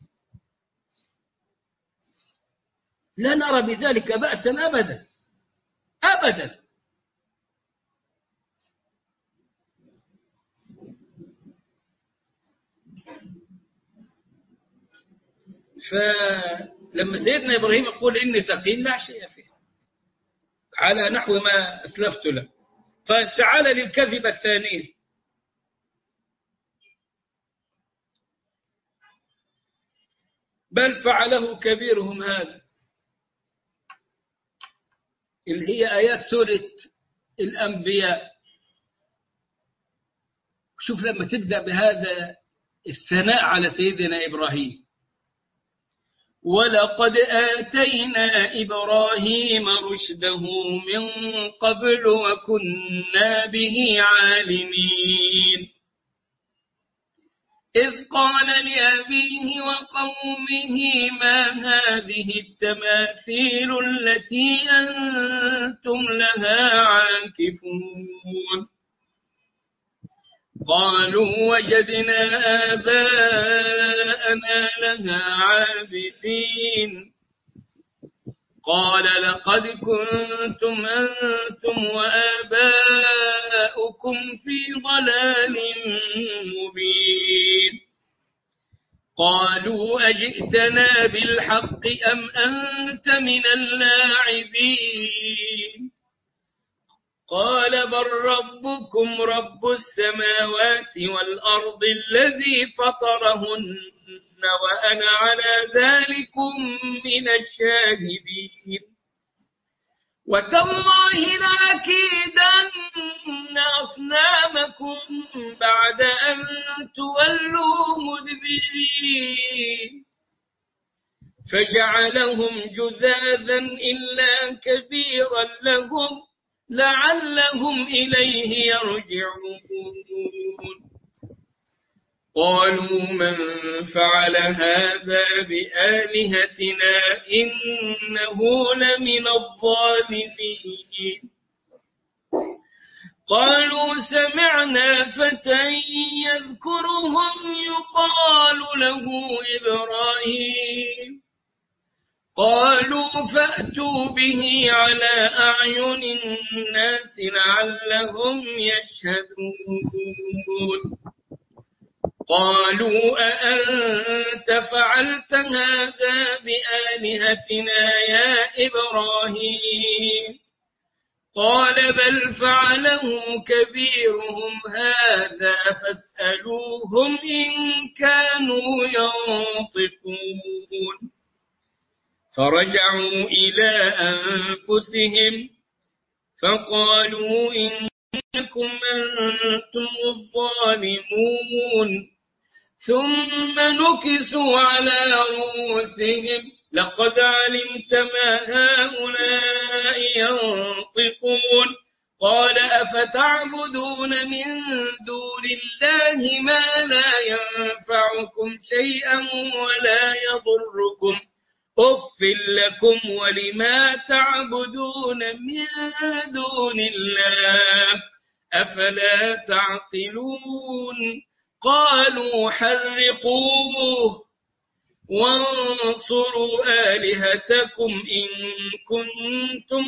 لا نرى بذلك بأسا أبدا أبدا. فلما سيدنا إبراهيم يقول إني سقيم لا شيء فيه على نحو ما أسلفت له. طيب تعال للكذبة الثانية. بل فعله كبيرهم هذا، اللي هي آيات سورة الأنبياء. شوف لما تبدأ بهذا الثناء على سيدنا إبراهيم، ولقد آتينا إبراهيم رشده من قبل وكنا به عالمين، إذ قال لأبيه وقومه ما هذه التماثيل التي أنتم لها عاكفون، قالوا وجدنا آباءنا لها عابدين، قال لقد كنتم أنتم وآباؤكم في ضلال مبين، قالوا أجئتنا بالحق أم أنت من اللاعبين، قال بل ربكم رب السماوات والأرض الذي فطرهن وأنا على ذلكم من الشاهدين، وتالله لأكيدن أصنامكم بعد أن تولوا مدبرين، فجعلهم جذاذا إلا كبيرا لهم لعلهم إليه يرجعون، قالوا من فعل هذا بآلهتنا إنه لمن الظالمين، قالوا سمعنا فتى يذكرهم يقال له إبراهيم قالوا فأتوا به على أعين الناس لعلهم يشهدون قالوا أأنت فعلت هذا بآلهتنا يا إبراهيم قال بل فعله كبيرهم هذا فاسألوهم إن كانوا ينطقون فرجعوا إلى أنفسهم فقالوا إنكم أنتم الظالمون ثم نكسوا على رؤوسهم لقد علمت ما هؤلاء ينطقون قال أفتعبدون من دون الله ما لا ينفعكم شيئا ولا يضركم أف لكم ولما تعبدون من دون الله أفلا تعقلون قالوا حرقوه وانصروا آلهتكم إن كنتم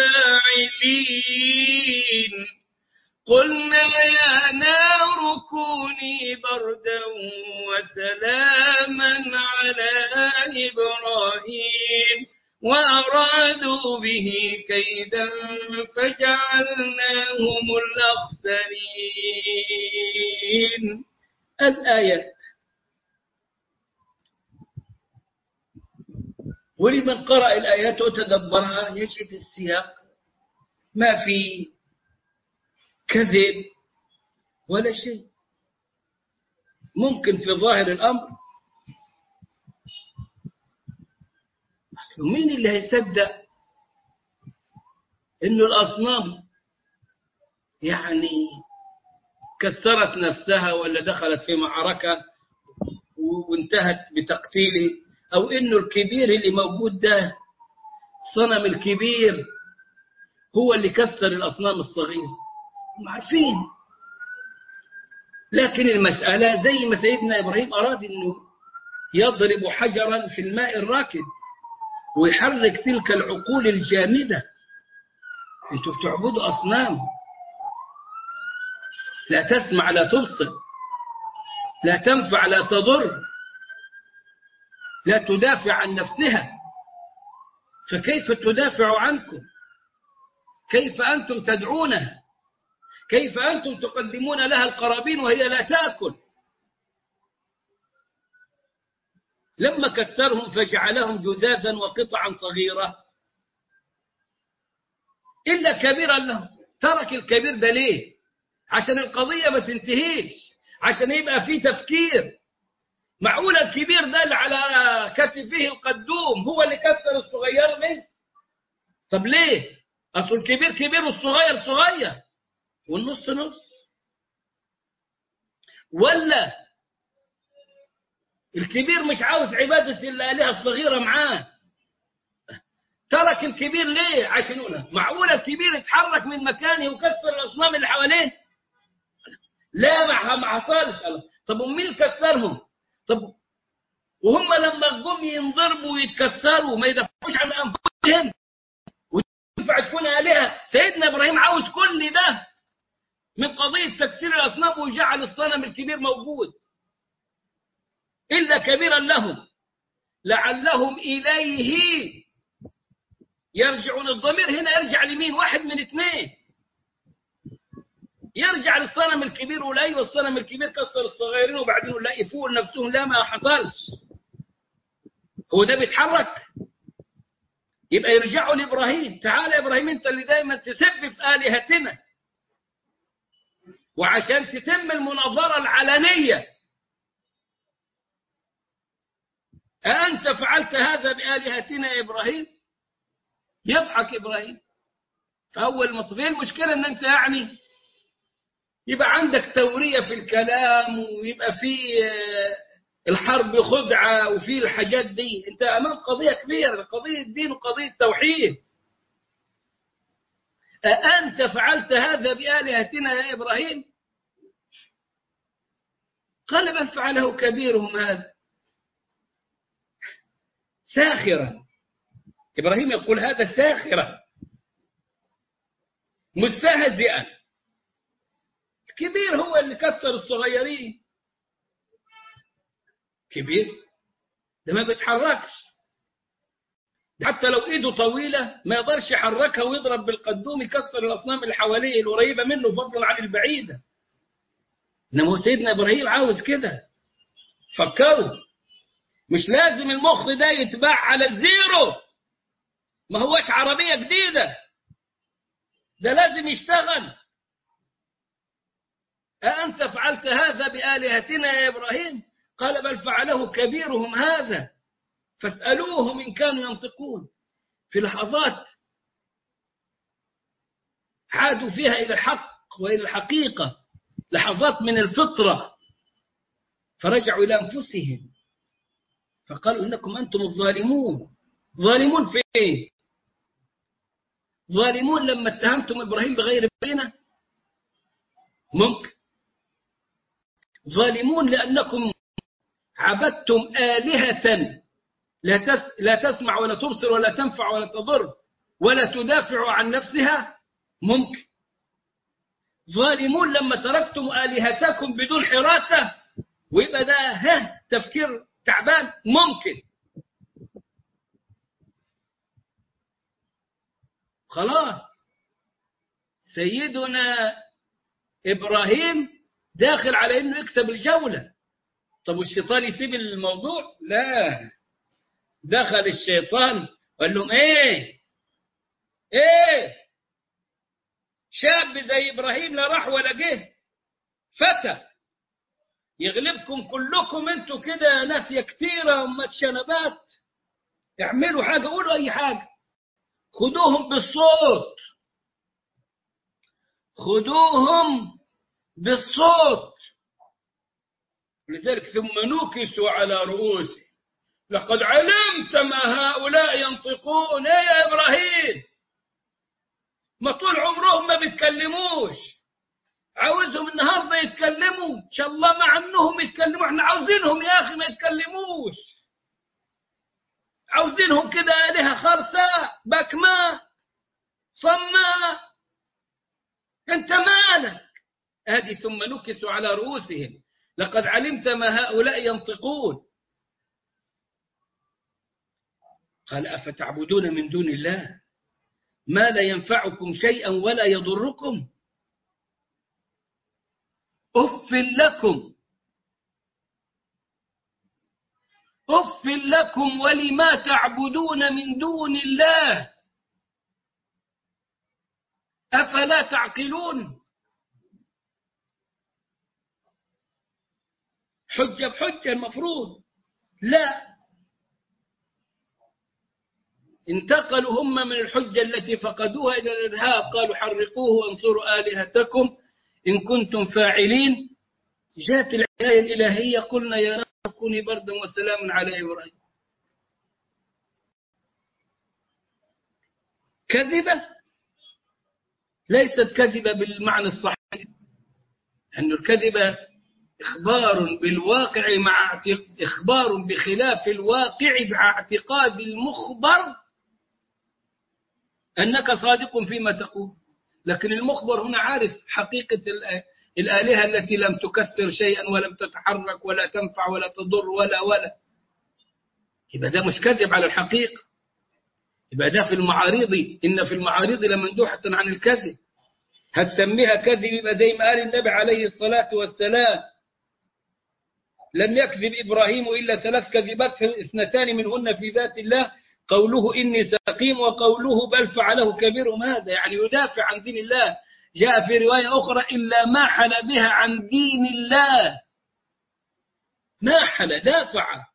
فاعلين قلنا يا نار كوني بردا وسلاما على إبراهيم وأرادوا به كيدا فجعلناهم الأخسرين. الآيات. ولمن قرأ الآيات وتدبرها يجد السياق ما في كذب ولا شيء. ممكن في ظاهر الأمر مين اللي هيصدق إنه الأصنام يعني كسرت نفسها ولا دخلت في معركة وانتهت بتقتيله، أو إنه الكبير اللي موجود ده صنم الكبير هو اللي كسر الأصنام الصغيرة؟ هم عارفين. لكن المسألة زي ما سيدنا إبراهيم أراد إنه يضرب حجرا في الماء الراكد ويحرك تلك العقول الجامدة. أنتوا بتعبدوا أصنام لا تسمع لا تبصر لا تنفع لا تضر لا تدافع عن نفسها، فكيف تدافع عنكم؟ كيف أنتم تدعونها؟ كيف أنتم تقدمون لها القرابين وهي لا تأكل؟ لما كسرهم فجعلهم جذاذا وقطعا صغيرة إلا كبيرا لهم. ترك الكبير ده ليه؟ عشان القضية ما تنتهيش، عشان يبقى فيه تفكير. معقول الكبير ده اللي على كتفه القدوم هو اللي كسر الصغير ليه؟ طب ليه؟ أصل الكبير كبير والصغير صغير والنص نص. ولا الكبير مش عاوز عبادة الآلهة الصغيرة معاه، ترك الكبير ليه؟ عشان هنا معقول الكبير يتحرك من مكانه وكسر الأصنام اللي حواليه؟ لا ما حصلش. طب ومين كسرهم؟ طب وهم لما جم ينضربوا ويتكسروا ما يدافعوش عن أنفسهم وينفع تكون آلهة؟ سيدنا إبراهيم عاوز كل ده من قضية تكسير الأصنام وجعل الصنم الكبير موجود إلا كبيرا لهم لعلهم إليه يرجعون. الضمير هنا يرجع لمين؟ واحد من اثنين، يرجع للصنم الكبير ولا والصنم الكبير كسر الصغيرين وبعدين لا يفوق نفسهم لا ما حصلش. هو ده بيتحرك؟ يبقى يرجعوا لإبراهيم. تعال يا إبراهيم أنت اللي دايما تسب في آلهتنا، وعشان تتم المناظرة العلنية أأنت فعلت هذا بآلهتنا يا إبراهيم؟ يضحك إبراهيم. فأول مطفئ المشكلة أن أنت يعني يبقى عندك تورية في الكلام ويبقى في الحرب خدعة وفي الحاجات دي. أنت أمام قضية كبيرة، قضية دين وقضية توحيد. أأنت فعلت هذا بآلهتنا يا إبراهيم؟ قال بل فعله كبيرهم هذا. ساخرا. إبراهيم يقول هذا ساخرا مستهزئا. الكبير هو اللي كسر الصغيرين. كبير ده ما بيتحركش، حتى لو ايده طويله ما يقدرش يحركها ويضرب بالقدوم يكسر الاصنام اللي حواليه القريبه منه فضلا عن البعيده. انما سيدنا ابراهيم عاوز كده. فكروا، مش لازم المخ ده يتباع على الزيرو، ما هوش عربيه جديده، ده لازم يشتغل. أأنت فعلت هذا بآلهتنا يا إبراهيم؟ قال بل فعله كبيرهم هذا فاسألوهم إن كانوا ينطقون. في لحظات عادوا فيها إلى الحق وإلى الحقيقة، لحظات من الفطرة، فرجعوا إلى أنفسهم فقالوا إنكم أنتم الظالمون. ظالمون في إيه؟ ظالمون لما اتهمتم إبراهيم بغير بينة؟ ممكن. ظالمون لأنكم عبدتم آلهة لا تس لا تسمع ولا تبصر ولا تنفع ولا تضر ولا تدافع عن نفسها؟ ممكن. ظالمون لما تركتم آلهتكم بدون حراسة ويبقى ده ها تفكير تعبان؟ ممكن. خلاص سيدنا إبراهيم داخل على إنه يكسب الجولة. طب والشيطان يسيب الموضوع؟ لا، دخل الشيطان وقال لهم ايه ايه شاب زي ابراهيم لا راح ولا جه، فتى يغلبكم كلكم، انتوا كده ناس كتيره وما شنبات، اعملوا حاجه، قولوا اي حاجه، خدوهم بالصوت، خدوهم بالصوت. لذلك ثم نكسوا على رؤوسهم لقد علمت ما هؤلاء ينطقون. ايه يا ابراهيم؟ ما طول عمرهم ما بيتكلموش، عاوزهم النهارده يتكلموا؟ ان شاء الله مع انهم يتكلموا، احنا عاوزينهم يا اخي ما يتكلموش، عاوزينهم كده آلهة خرساء بكماء صماء. انت مالك؟ هذه ثم نكسوا على رؤوسهم لقد علمت ما هؤلاء ينطقون. قال أفتعبدون من دون الله ما لا ينفعكم شيئا ولا يضركم؟ أف لكم أف لكم ولما تعبدون من دون الله أفلا تعقلون؟ حجة بحجة المفروض، لا، انتقلوا هم من الحجة التي فقدوها إلى الإرهاب. قالوا حرقوه وانصروا آلهتكم إن كنتم فاعلين. جاءت العناية الإلهية قلنا يا نار كوني بردا وسلاما على إبراهيم. كذبة ليست كذبة بالمعنى الصحيح، أن الكذبة إخبار بالواقع مع إخبار بخلاف الواقع مع اعتقاد المخبر أنك صادق فيما تقول. لكن المخبر هنا عارف حقيقة الآلهة التي لم تكثر شيئا ولم تتحرك ولا تنفع ولا تضر ولا ولا يبقى ده مش كذب على الحقيقة، يبقى ده في المعارض. إن في المعارض لمندوحة عن الكذب. هتسميها كذب يبقى زي ما قال النبي عليه الصلاة والسلام لم يكذب إبراهيم إلا ثلاث كذبات اثنتان منهن في ذات الله، قوله إني سقيم وقوله بل فعله كبيرهم هذا، يعني يدافع عن دين الله. جاء في رواية أخرى إلا ما حل بها عن دين الله، ما حل، دافع.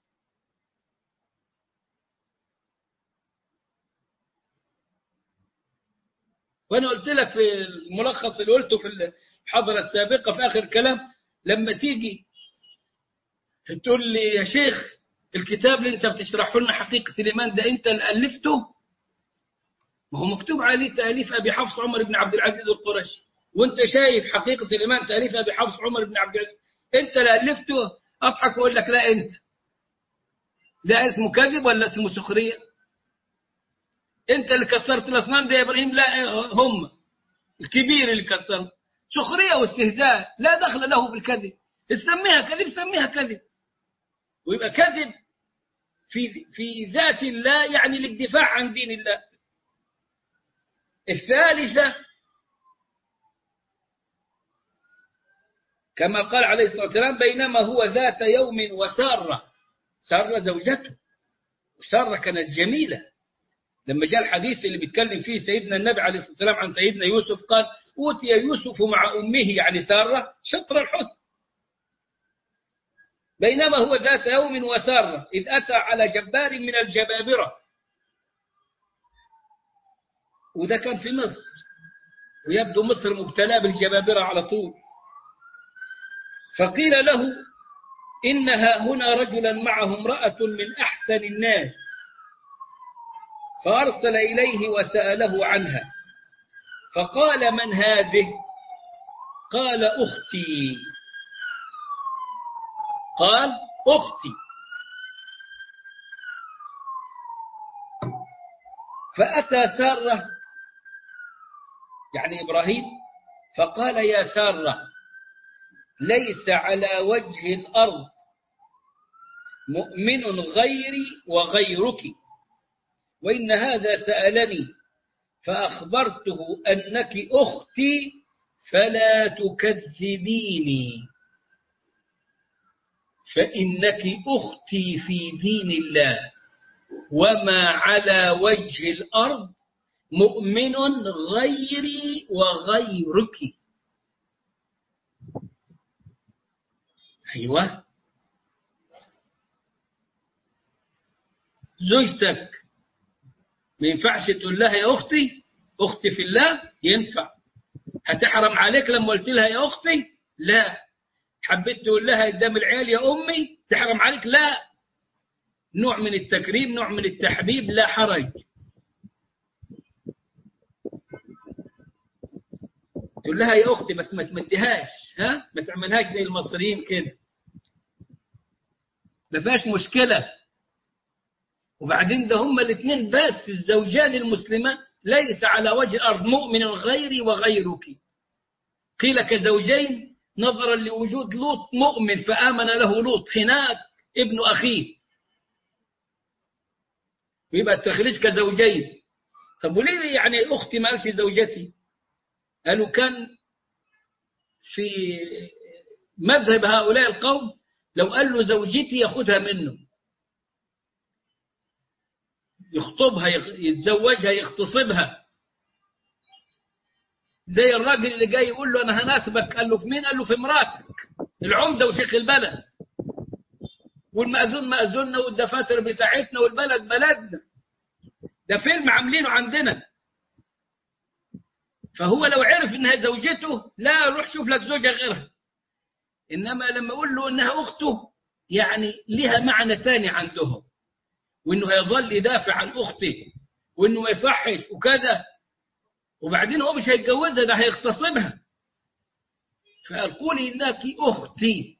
وأنا قلت لك في الملخص اللي قلته في الحضرة السابقة في آخر كلام، لما تيجي تقول لي يا شيخ الكتاب اللي انت بتشرحه لنا حقيقة الإيمان ده انت اللي ألفته، ما هو مكتوب عليه تأليف أبي حفص عمر بن عبد العزيز القرشي، وأنت شايف حقيقة الإمام تأليف أبي حفص عمر بن عبد العزيز، أنت اللي ألفته. أضحك وأقول لك لا أنت، ده اسمه كذب ولا اسمه سخرية؟ أنت اللي كسرت الأصنام ده يا إبراهيم، لا هم الكبير اللي كسر. سخرية واستهزاء لا دخل له بالكذب. تسميها كذب سميها كذب، ويبقى كذب في في ذات الله، يعني للدفاع عن دين الله. الثالثة كما قال عليه الصلاة والسلام: بينما هو ذات يوم وسارة، سارة زوجته، وسارة كانت جميلة. لما جاء الحديث اللي بيتكلم فيه سيدنا النبي عليه الصلاة والسلام عن سيدنا يوسف قال: أوتي يوسف مع أمه، يعني سارة، شطر الحسن. بينما هو ذات يوم وسارة إذ أتى على جبار من الجبابرة، وده كان في مصر، ويبدو مصر مبتلى بالجبابرة على طول. فقيل له: إنها هنا رجلا معه امرأة من أحسن الناس، فأرسل إليه وسأله عنها، فقال: من هذه؟ قال: أختي. قال: أختي. فأتى سارة، يعني إبراهيم، فقال: يا سارة، ليس على وجه الأرض مؤمن غيري وغيرك، وإن هذا سألني فأخبرته أنك أختي فلا تكذبيني، فإنك أختي في دين الله، وما على وجه الأرض مؤمن غيري وغيرك. أيوة، زوجتك ما ينفعش تقول لها يا أختي، أختي في الله؟ ينفع. هتحرم عليك لما قلت لها يا أختي؟ لا. حبيت تقول لها قدام العيال يا أمي تحرم عليك؟ لا. نوع من التكريم، نوع من التحبيب، لا حرج. تقول لها يا أختي بس ما تمديهاش، ها، ما تعملهاش زي المصريين كده، ما فيهاش مشكلة. وبعدين ده هم الاثنين بس الزوجان المسلمان، ليس على وجه الأرض مؤمن غيري وغيرك. قيل كزوجين نظرا لوجود لوط مؤمن فآمن له لوط، هناك ابن أخيه، ويبقى التخريج كزوجين. طب وليه يعني أختي ما قالش زوجتي؟ قالوا كان في مذهب هؤلاء القوم لو قال له زوجتي ياخدها منه، يخطبها، يتزوجها، يغتصبها. زي الراجل اللي جاي يقول له أنا هناسبك، قال له في مين؟ قال له في مراتك، العمدة وشيخ البلد، والمأذون مأذوننا، والدفاتر بتاعتنا، والبلد بلدنا. ده فيلم عاملينه عندنا. فهو لو عرف انها زوجته لا، روح شوف لك زوجة غيرها. انما لما اقول له انها اخته، يعني لها معنى ثاني عندهم، وانه هيظل يدافع عن اخته، وانه ما يصحش وكذا، وبعدين هو مش هيتجوزها، ده هيغتصبها. فقال قولي انك اختي.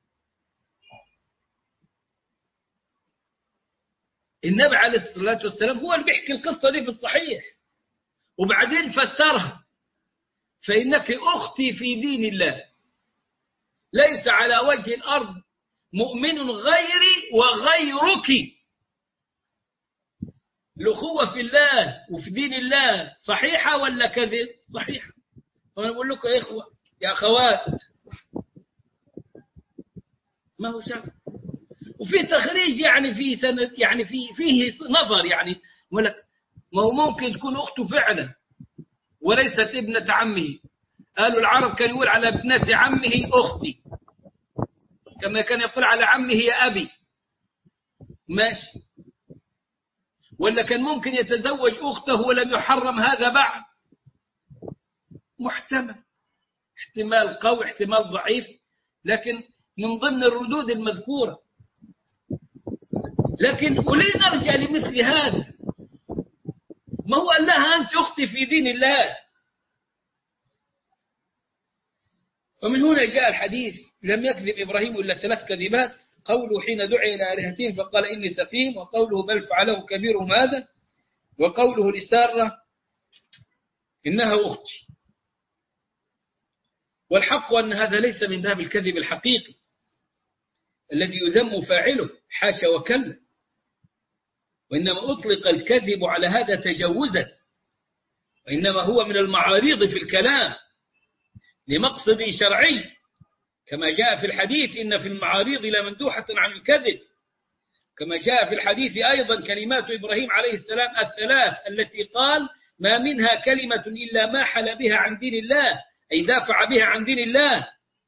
النبي عليه الصلاة والسلام هو اللي بيحكي القصة دي في الصحيح، وبعدين فسرها: فإنك أختي في دين الله، ليس على وجه الأرض مؤمن غيري وغيرك. الأخوة في الله وفي دين الله صحيحة ولا كذب؟ صحيحة. وأنا بقول لكم يا إخوة يا أخوات، ما هو شرط. وفي تخريج يعني في سنة، يعني في فيه نظر، يعني ولك ما هو ممكن تكون أخته فعلا وليست ابنة عمه. قالوا العرب كان يقول على ابنة عمه أختي، كما كان يقول على عمه يا أبي، ماشي. ولا كان ممكن يتزوج أخته ولم يحرم هذا بعد، محتمل، احتمال قوي احتمال ضعيف، لكن من ضمن الردود المذكورة. لكن وليه نرجع لمثل هذا؟ ما هو قال لها أنت أختي في دين الله. ومن هنا جاء الحديث لم يكذب إبراهيم إلا ثلاث كذبات: قوله حين دعي إلى آلهتهم فقال إني سقيم، وقوله بل فعله كبيرهم هذا، وقوله لسارة إنها أختي. والحق أن هذا ليس من باب الكذب الحقيقي الذي يذم فاعله، حاشا وكلا، وإنما أطلق الكذب على هذا تجوزا، وإنما هو من المعارض في الكلام لمقصد شرعي، كما جاء في الحديث إن في المعارض لمندوحة عن الكذب، كما جاء في الحديث أيضا كلمات إبراهيم عليه السلام الثلاث التي قال ما منها كلمة إلا ما حل بها عن دين الله، أي دافع بها عن دين الله.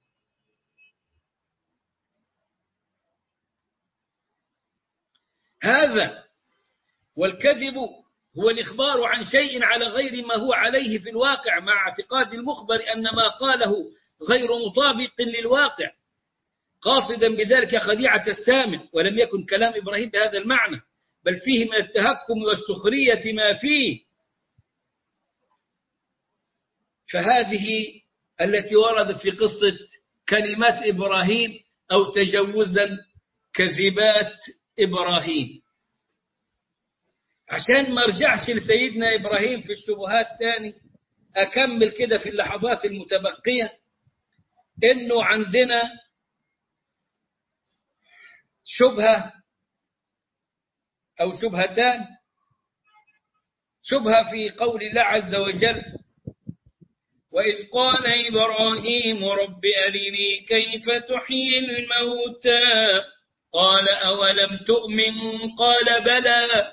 هذا والكذب هو الإخبار عن شيء على غير ما هو عليه في الواقع، مع اعتقاد المخبر أن ما قاله غير مطابق للواقع، قاصدا بذلك خديعة السامع. ولم يكن كلام إبراهيم بهذا المعنى، بل فيه من التهكم والسخرية ما فيه. فهذه التي وردت في قصة كلمات إبراهيم أو تجوزا كذبات إبراهيم. عشان ما ارجعش لسيدنا إبراهيم في الشبهات تاني، أكمل كده في اللحظات المتبقية إنه عندنا شبهة أو شبهتان. شبهة في قول الله عز وجل وإذ قال إبراهيم رب أرني كيف تحيي الموتى قال أولم تؤمن قال بلى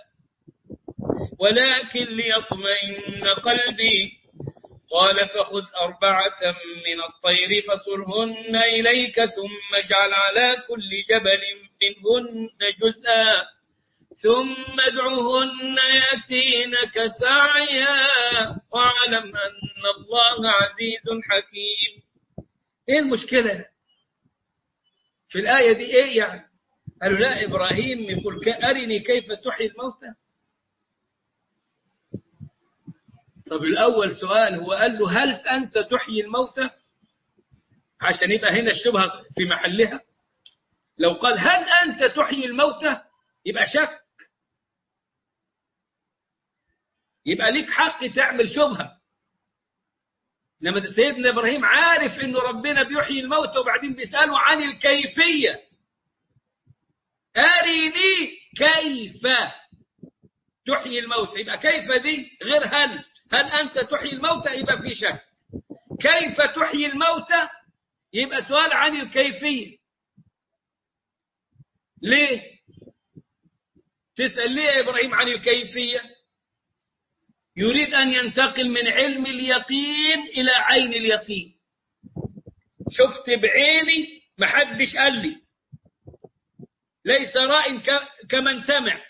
ولكن ليطمئن قلبي قال فخذ أربعة من الطير فصرهن إليك ثم اجعل على كل جبل منهن جزءا ثم ادعهن يأتينك سعيا واعلم أن الله عزيز حكيم. إيه المشكلة في الآية دي؟ إيه يعني؟ قالوا لا إبراهيم يقول أرني كيف تحيي الموتى. طب الأول سؤال، هو قال له هل أنت تحيي الموتى؟ عشان يبقى هنا الشبهة في محلها. لو قال هل أنت تحيي الموتى يبقى شك، يبقى ليك حق تعمل شبهة. لما سيدنا إبراهيم عارف إنه ربنا بيحيي الموتى وبعدين بيسأله عن الكيفية، أرني كيف تحيي الموتى، يبقى كيف دي غير هل. هل أنت تحيي الموتى يبقى في شك، كيف تحيي الموتى يبقى سؤال عن الكيفية. ليه تسأل ليه يا إبراهيم عن الكيفية؟ يريد أن ينتقل من علم اليقين إلى عين اليقين. شفت بعيني محدش قال لي، ليس راء كمن سمع.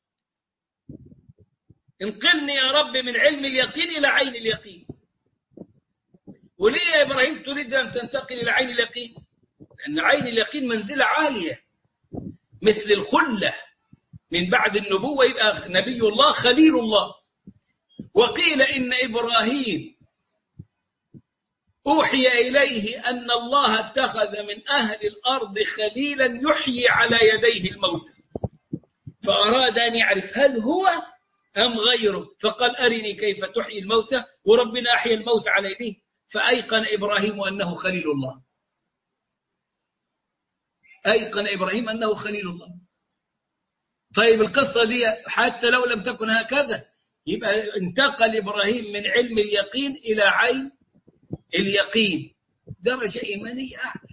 انقلني يا رب من علم اليقين إلى عين اليقين. وليه يا إبراهيم تريد أن تنتقل إلى عين اليقين؟ لأن عين اليقين منزلة عالية مثل الخلة، من بعد النبوة يبقى نبي الله خليل الله. وقيل إن إبراهيم أوحي إليه أن الله اتخذ من أهل الأرض خليلا يحيي على يديه الموت، فأراد أن يعرف هل هو أم غيره، فقال أرني كيف تحيي الموتى، وربنا أحيا الموت على يديه، فأيقن إبراهيم أنه خليل الله. أيقن إبراهيم أنه خليل الله. طيب القصة دي حتى لو لم تكن هكذا يبقى انتقل إبراهيم من علم اليقين إلى عين اليقين، درجة إيمانية أعلى.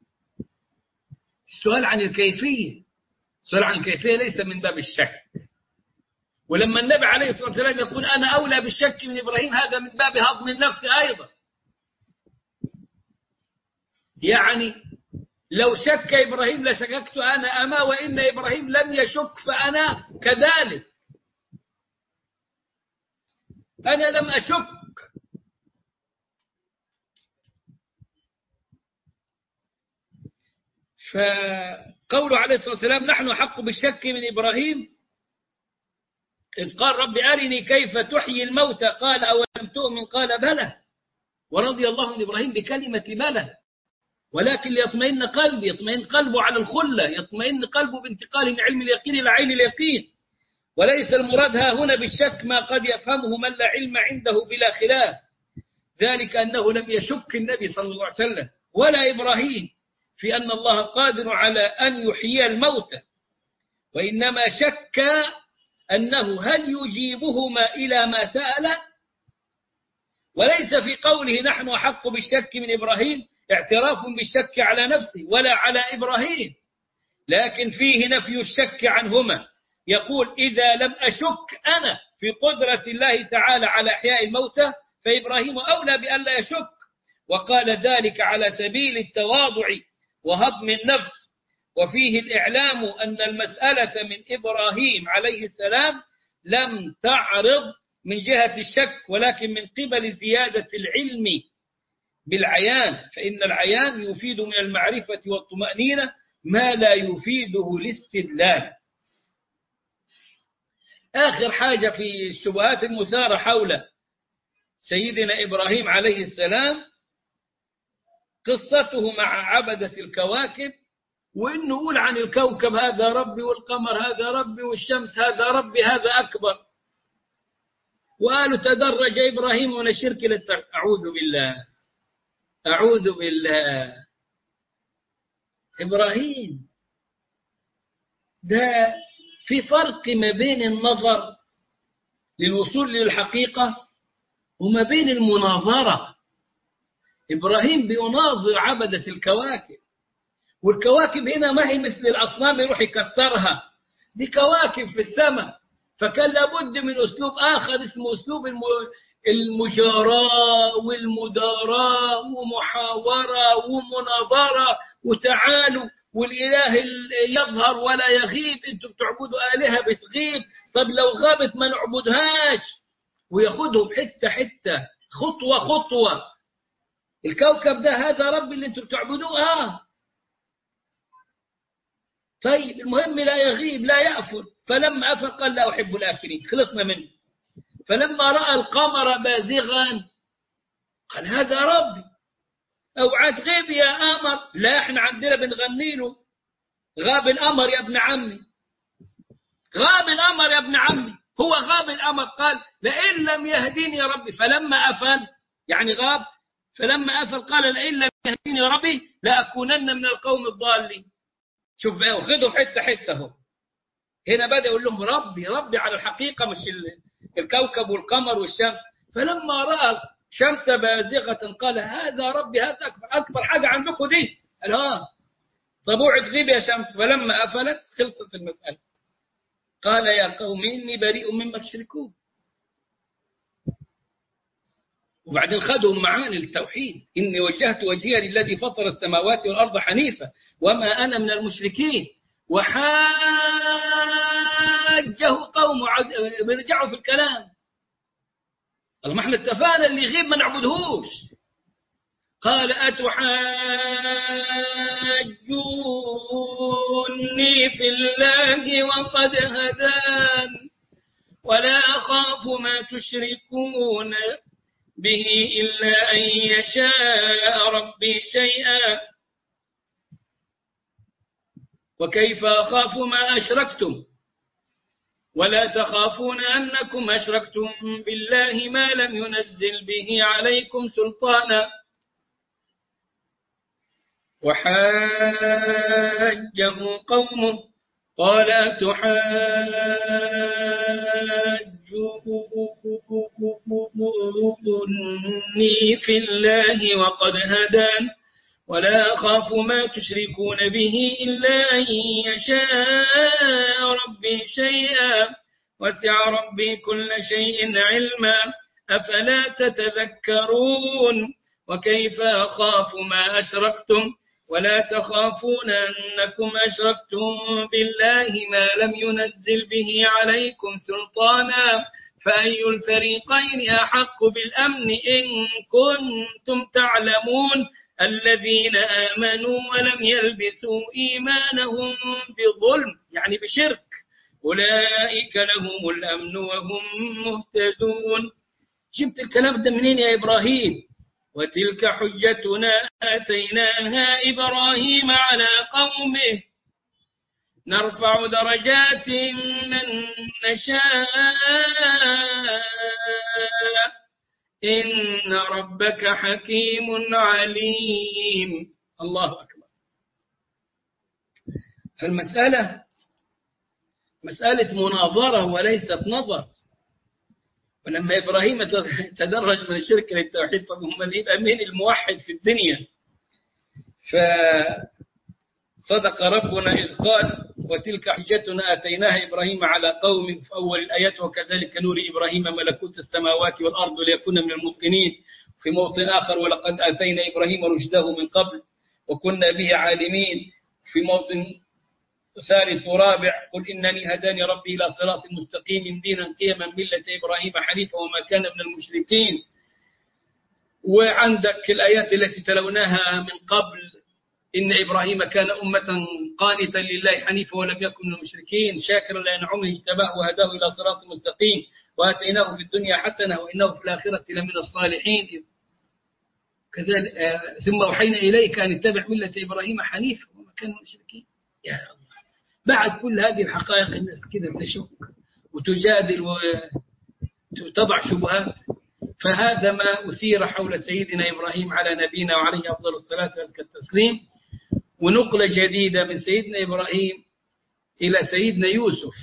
السؤال عن الكيفية، السؤال عن الكيفية ليس من باب الشك. ولما النبي عليه الصلاة والسلام يقول أنا أولى بالشك من إبراهيم، هذا من باب هضم النفس أيضا. يعني لو شك إبراهيم لشككت أنا، أما وإن إبراهيم لم يشك فأنا كذلك، أنا لم أشك. فقوله عليه الصلاة والسلام نحن حق بالشك من إبراهيم، إذ قال رب أرني كيف تحيي الموتى قال أولم تؤمن قال بلى ورضي الله عن إبراهيم بكلمة بلى ولكن ليطمئن قلبي يطمئن قلبه على الخلة يطمئن قلبه بانتقال من علم اليقين إلى عين اليقين وليس المراد ها هنا بالشك ما قد يفهمه من لا علم عنده بلا خلاف ذلك أنه لم يشك النبي صلى الله عليه وسلم ولا إبراهيم في أن الله قادر على أن يحيي الموتى وإنما شك أنه هل يجيبهما إلى ما سأل وليس في قوله نحن أحق بالشك من إبراهيم اعتراف بالشك على نفسه ولا على إبراهيم لكن فيه نفي الشك عنهما يقول إذا لم أشك أنا في قدرة الله تعالى على إحياء الموتى فإبراهيم أولى بأن لا يشك وقال ذلك على سبيل التواضع وهضم النفس وفيه الإعلام أن المسألة من إبراهيم عليه السلام لم تعرض من جهة الشك ولكن من قبل زيادة العلم بالعيان فإن العيان يفيد من المعرفة والطمأنينة ما لا يفيده الاستدلال. آخر حاجة في الشبهات المثارة حول سيدنا إبراهيم عليه السلام قصته مع عبدة الكواكب وإنه يقول عن الكوكب هذا ربي والقمر هذا ربي والشمس هذا ربي هذا أكبر وقالوا تدرج إبراهيم من الشرك للترك أعوذ بالله أعوذ بالله إبراهيم ده في فرق ما بين النظر للوصول للحقيقة وما بين المناظرة إبراهيم بيناظر عبدة الكواكب والكواكب هنا ما هي مثل الأصنام يروح يكسرها دي كواكب في السماء فكان لابد من أسلوب آخر اسمه أسلوب المجاراة والمداراة ومحاورة ومناظرة وتعالوا والإله يظهر ولا يغيب أنتم بتعبدوا آلهة بتغيب طب لو غابت ما نعبدهاش وياخدهم حتة حتة خطوة خطوة الكوكب ده هذا ربي اللي أنتم بتعبدوه آه طيب المهم لا يغيب لا يأفل فلما أفل قال لا أحب الآفلين خلصنا منه فلما رأى القمر بازغا قال هذا ربي اوعى تغيب يا قمر لا احنا عندنا بنغني له غاب القمر يا ابن عمي غاب القمر يا ابن عمي هو غاب القمر قال لئن لم يهديني يا ربي فلما أفل يعني غاب فلما أفل قال لئن لم يهديني يا ربي لأكونن من القوم الضالين شوف بقى وخذوا حتة حتة هو هنا بدأ يقول لهم ربي ربي على الحقيقة مش الكوكب والقمر والشمس فلما رأى شمس بازغة قال هذا ربي هذا أكبر, أكبر حاجة عندكم دي قال ها طب اوعي تغيب يا شمس فلما أفلت خلصت المسألة قال يا قوم إني بريء مما تشركون وبعدين خدهم معاني التوحيد إني وجهت وجهي للذي فطر السماوات والأرض حنيفا وما أنا من المشركين وحاجه قوم بيرجعوا في الكلام قال ما احنا اتفقنا اللي يغيب ما نعبدهوش قال أتحاجوني في الله وقد هدان ولا أخاف ما تشركون به إلا أن يشاء ربي شيئا وكيف أخاف ما أشركتم ولا تخافون أنكم أشركتم بالله ما لم ينزل به عليكم سلطانا وحاجه قومه قال تحاجوني في الله وقد هدان ولا أخاف ما تشركون به إلا أن يشاء ربي شيئا وسع ربي كل شيء علما أفلا تتذكرون وكيف أخاف ما أشركتم ولا تخافون أنكم أشركتم بالله ما لم ينزل به عليكم سلطانا فأي الفريقين أحق بالأمن إن كنتم تعلمون الذين آمنوا ولم يلبسوا إيمانهم بظلم يعني بشرك أولئك لهم الأمن وهم مهتدون. جبت الكلام ده منين يا إبراهيم؟ وتلك حجتنا آتيناها إبراهيم على قومه نرفع درجات من نشاء إن ربك حكيم عليم. الله أكبر. فالمسألة مسألة مناظرة وليست نظر. ولما إبراهيم تدرج من الشرك للتوحيد، طب هم يبقى مين الموحد في الدنيا؟ فصدق ربنا إذ قال وتلك حجتنا آتيناها إبراهيم على قومه في أول الآيات وكذلك نوري إبراهيم ملكوت السماوات والأرض ليكون من الموقنين. في موطن آخر ولقد آتينا إبراهيم رشده من قبل وكنا به عالمين. في موطن ثالث ورابع قل إنني هداني ربي إلى صراط مستقيم دينا قيما ملة إبراهيم حنيفا وما كان من المشركين. وعندك الآيات التي تلوناها من قبل إن إبراهيم كان أمة قانتا لله حنيفا ولم يكن من المشركين شاكرا لأنعمه اجتباه وهداه إلى صراط مستقيم وآتيناه في الدنيا حسنة وإنه في الآخرة لمن الصالحين. كذلك ثم أوحينا إليك أن اتبع ملة إبراهيم حنيفا وما كان من المشركين. يا الله، بعد كل هذه الحقائق الناس كده تشك وتجادل وتضع شبهات. فهذا ما أثير حول سيدنا إبراهيم على نبينا وعليه أفضل الصلاة وأزكى التسليم. ونقلة جديدة من سيدنا إبراهيم إلى سيدنا يوسف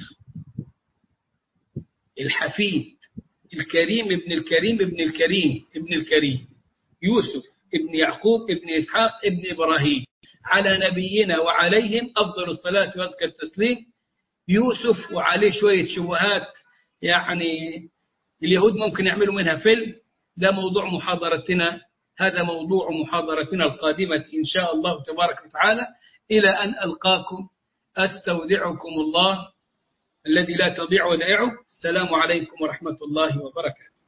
الحفيد الكريم ابن الكريم ابن الكريم ابن الكريم يوسف ابن يعقوب ابن إسحاق ابن إبراهيم على نبينا وعليهم أفضل الصلاة وأزكى التسليم. يوسف وعليه شوية شبهات، يعني اليهود ممكن يعملوا منها فيلم. ده موضوع محاضرتنا، هذا موضوع محاضرتنا القادمة إن شاء الله تبارك وتعالى. إلى أن ألقاكم أستودعكم الله الذي لا تضيع ودائعه. السلام عليكم ورحمة الله وبركاته.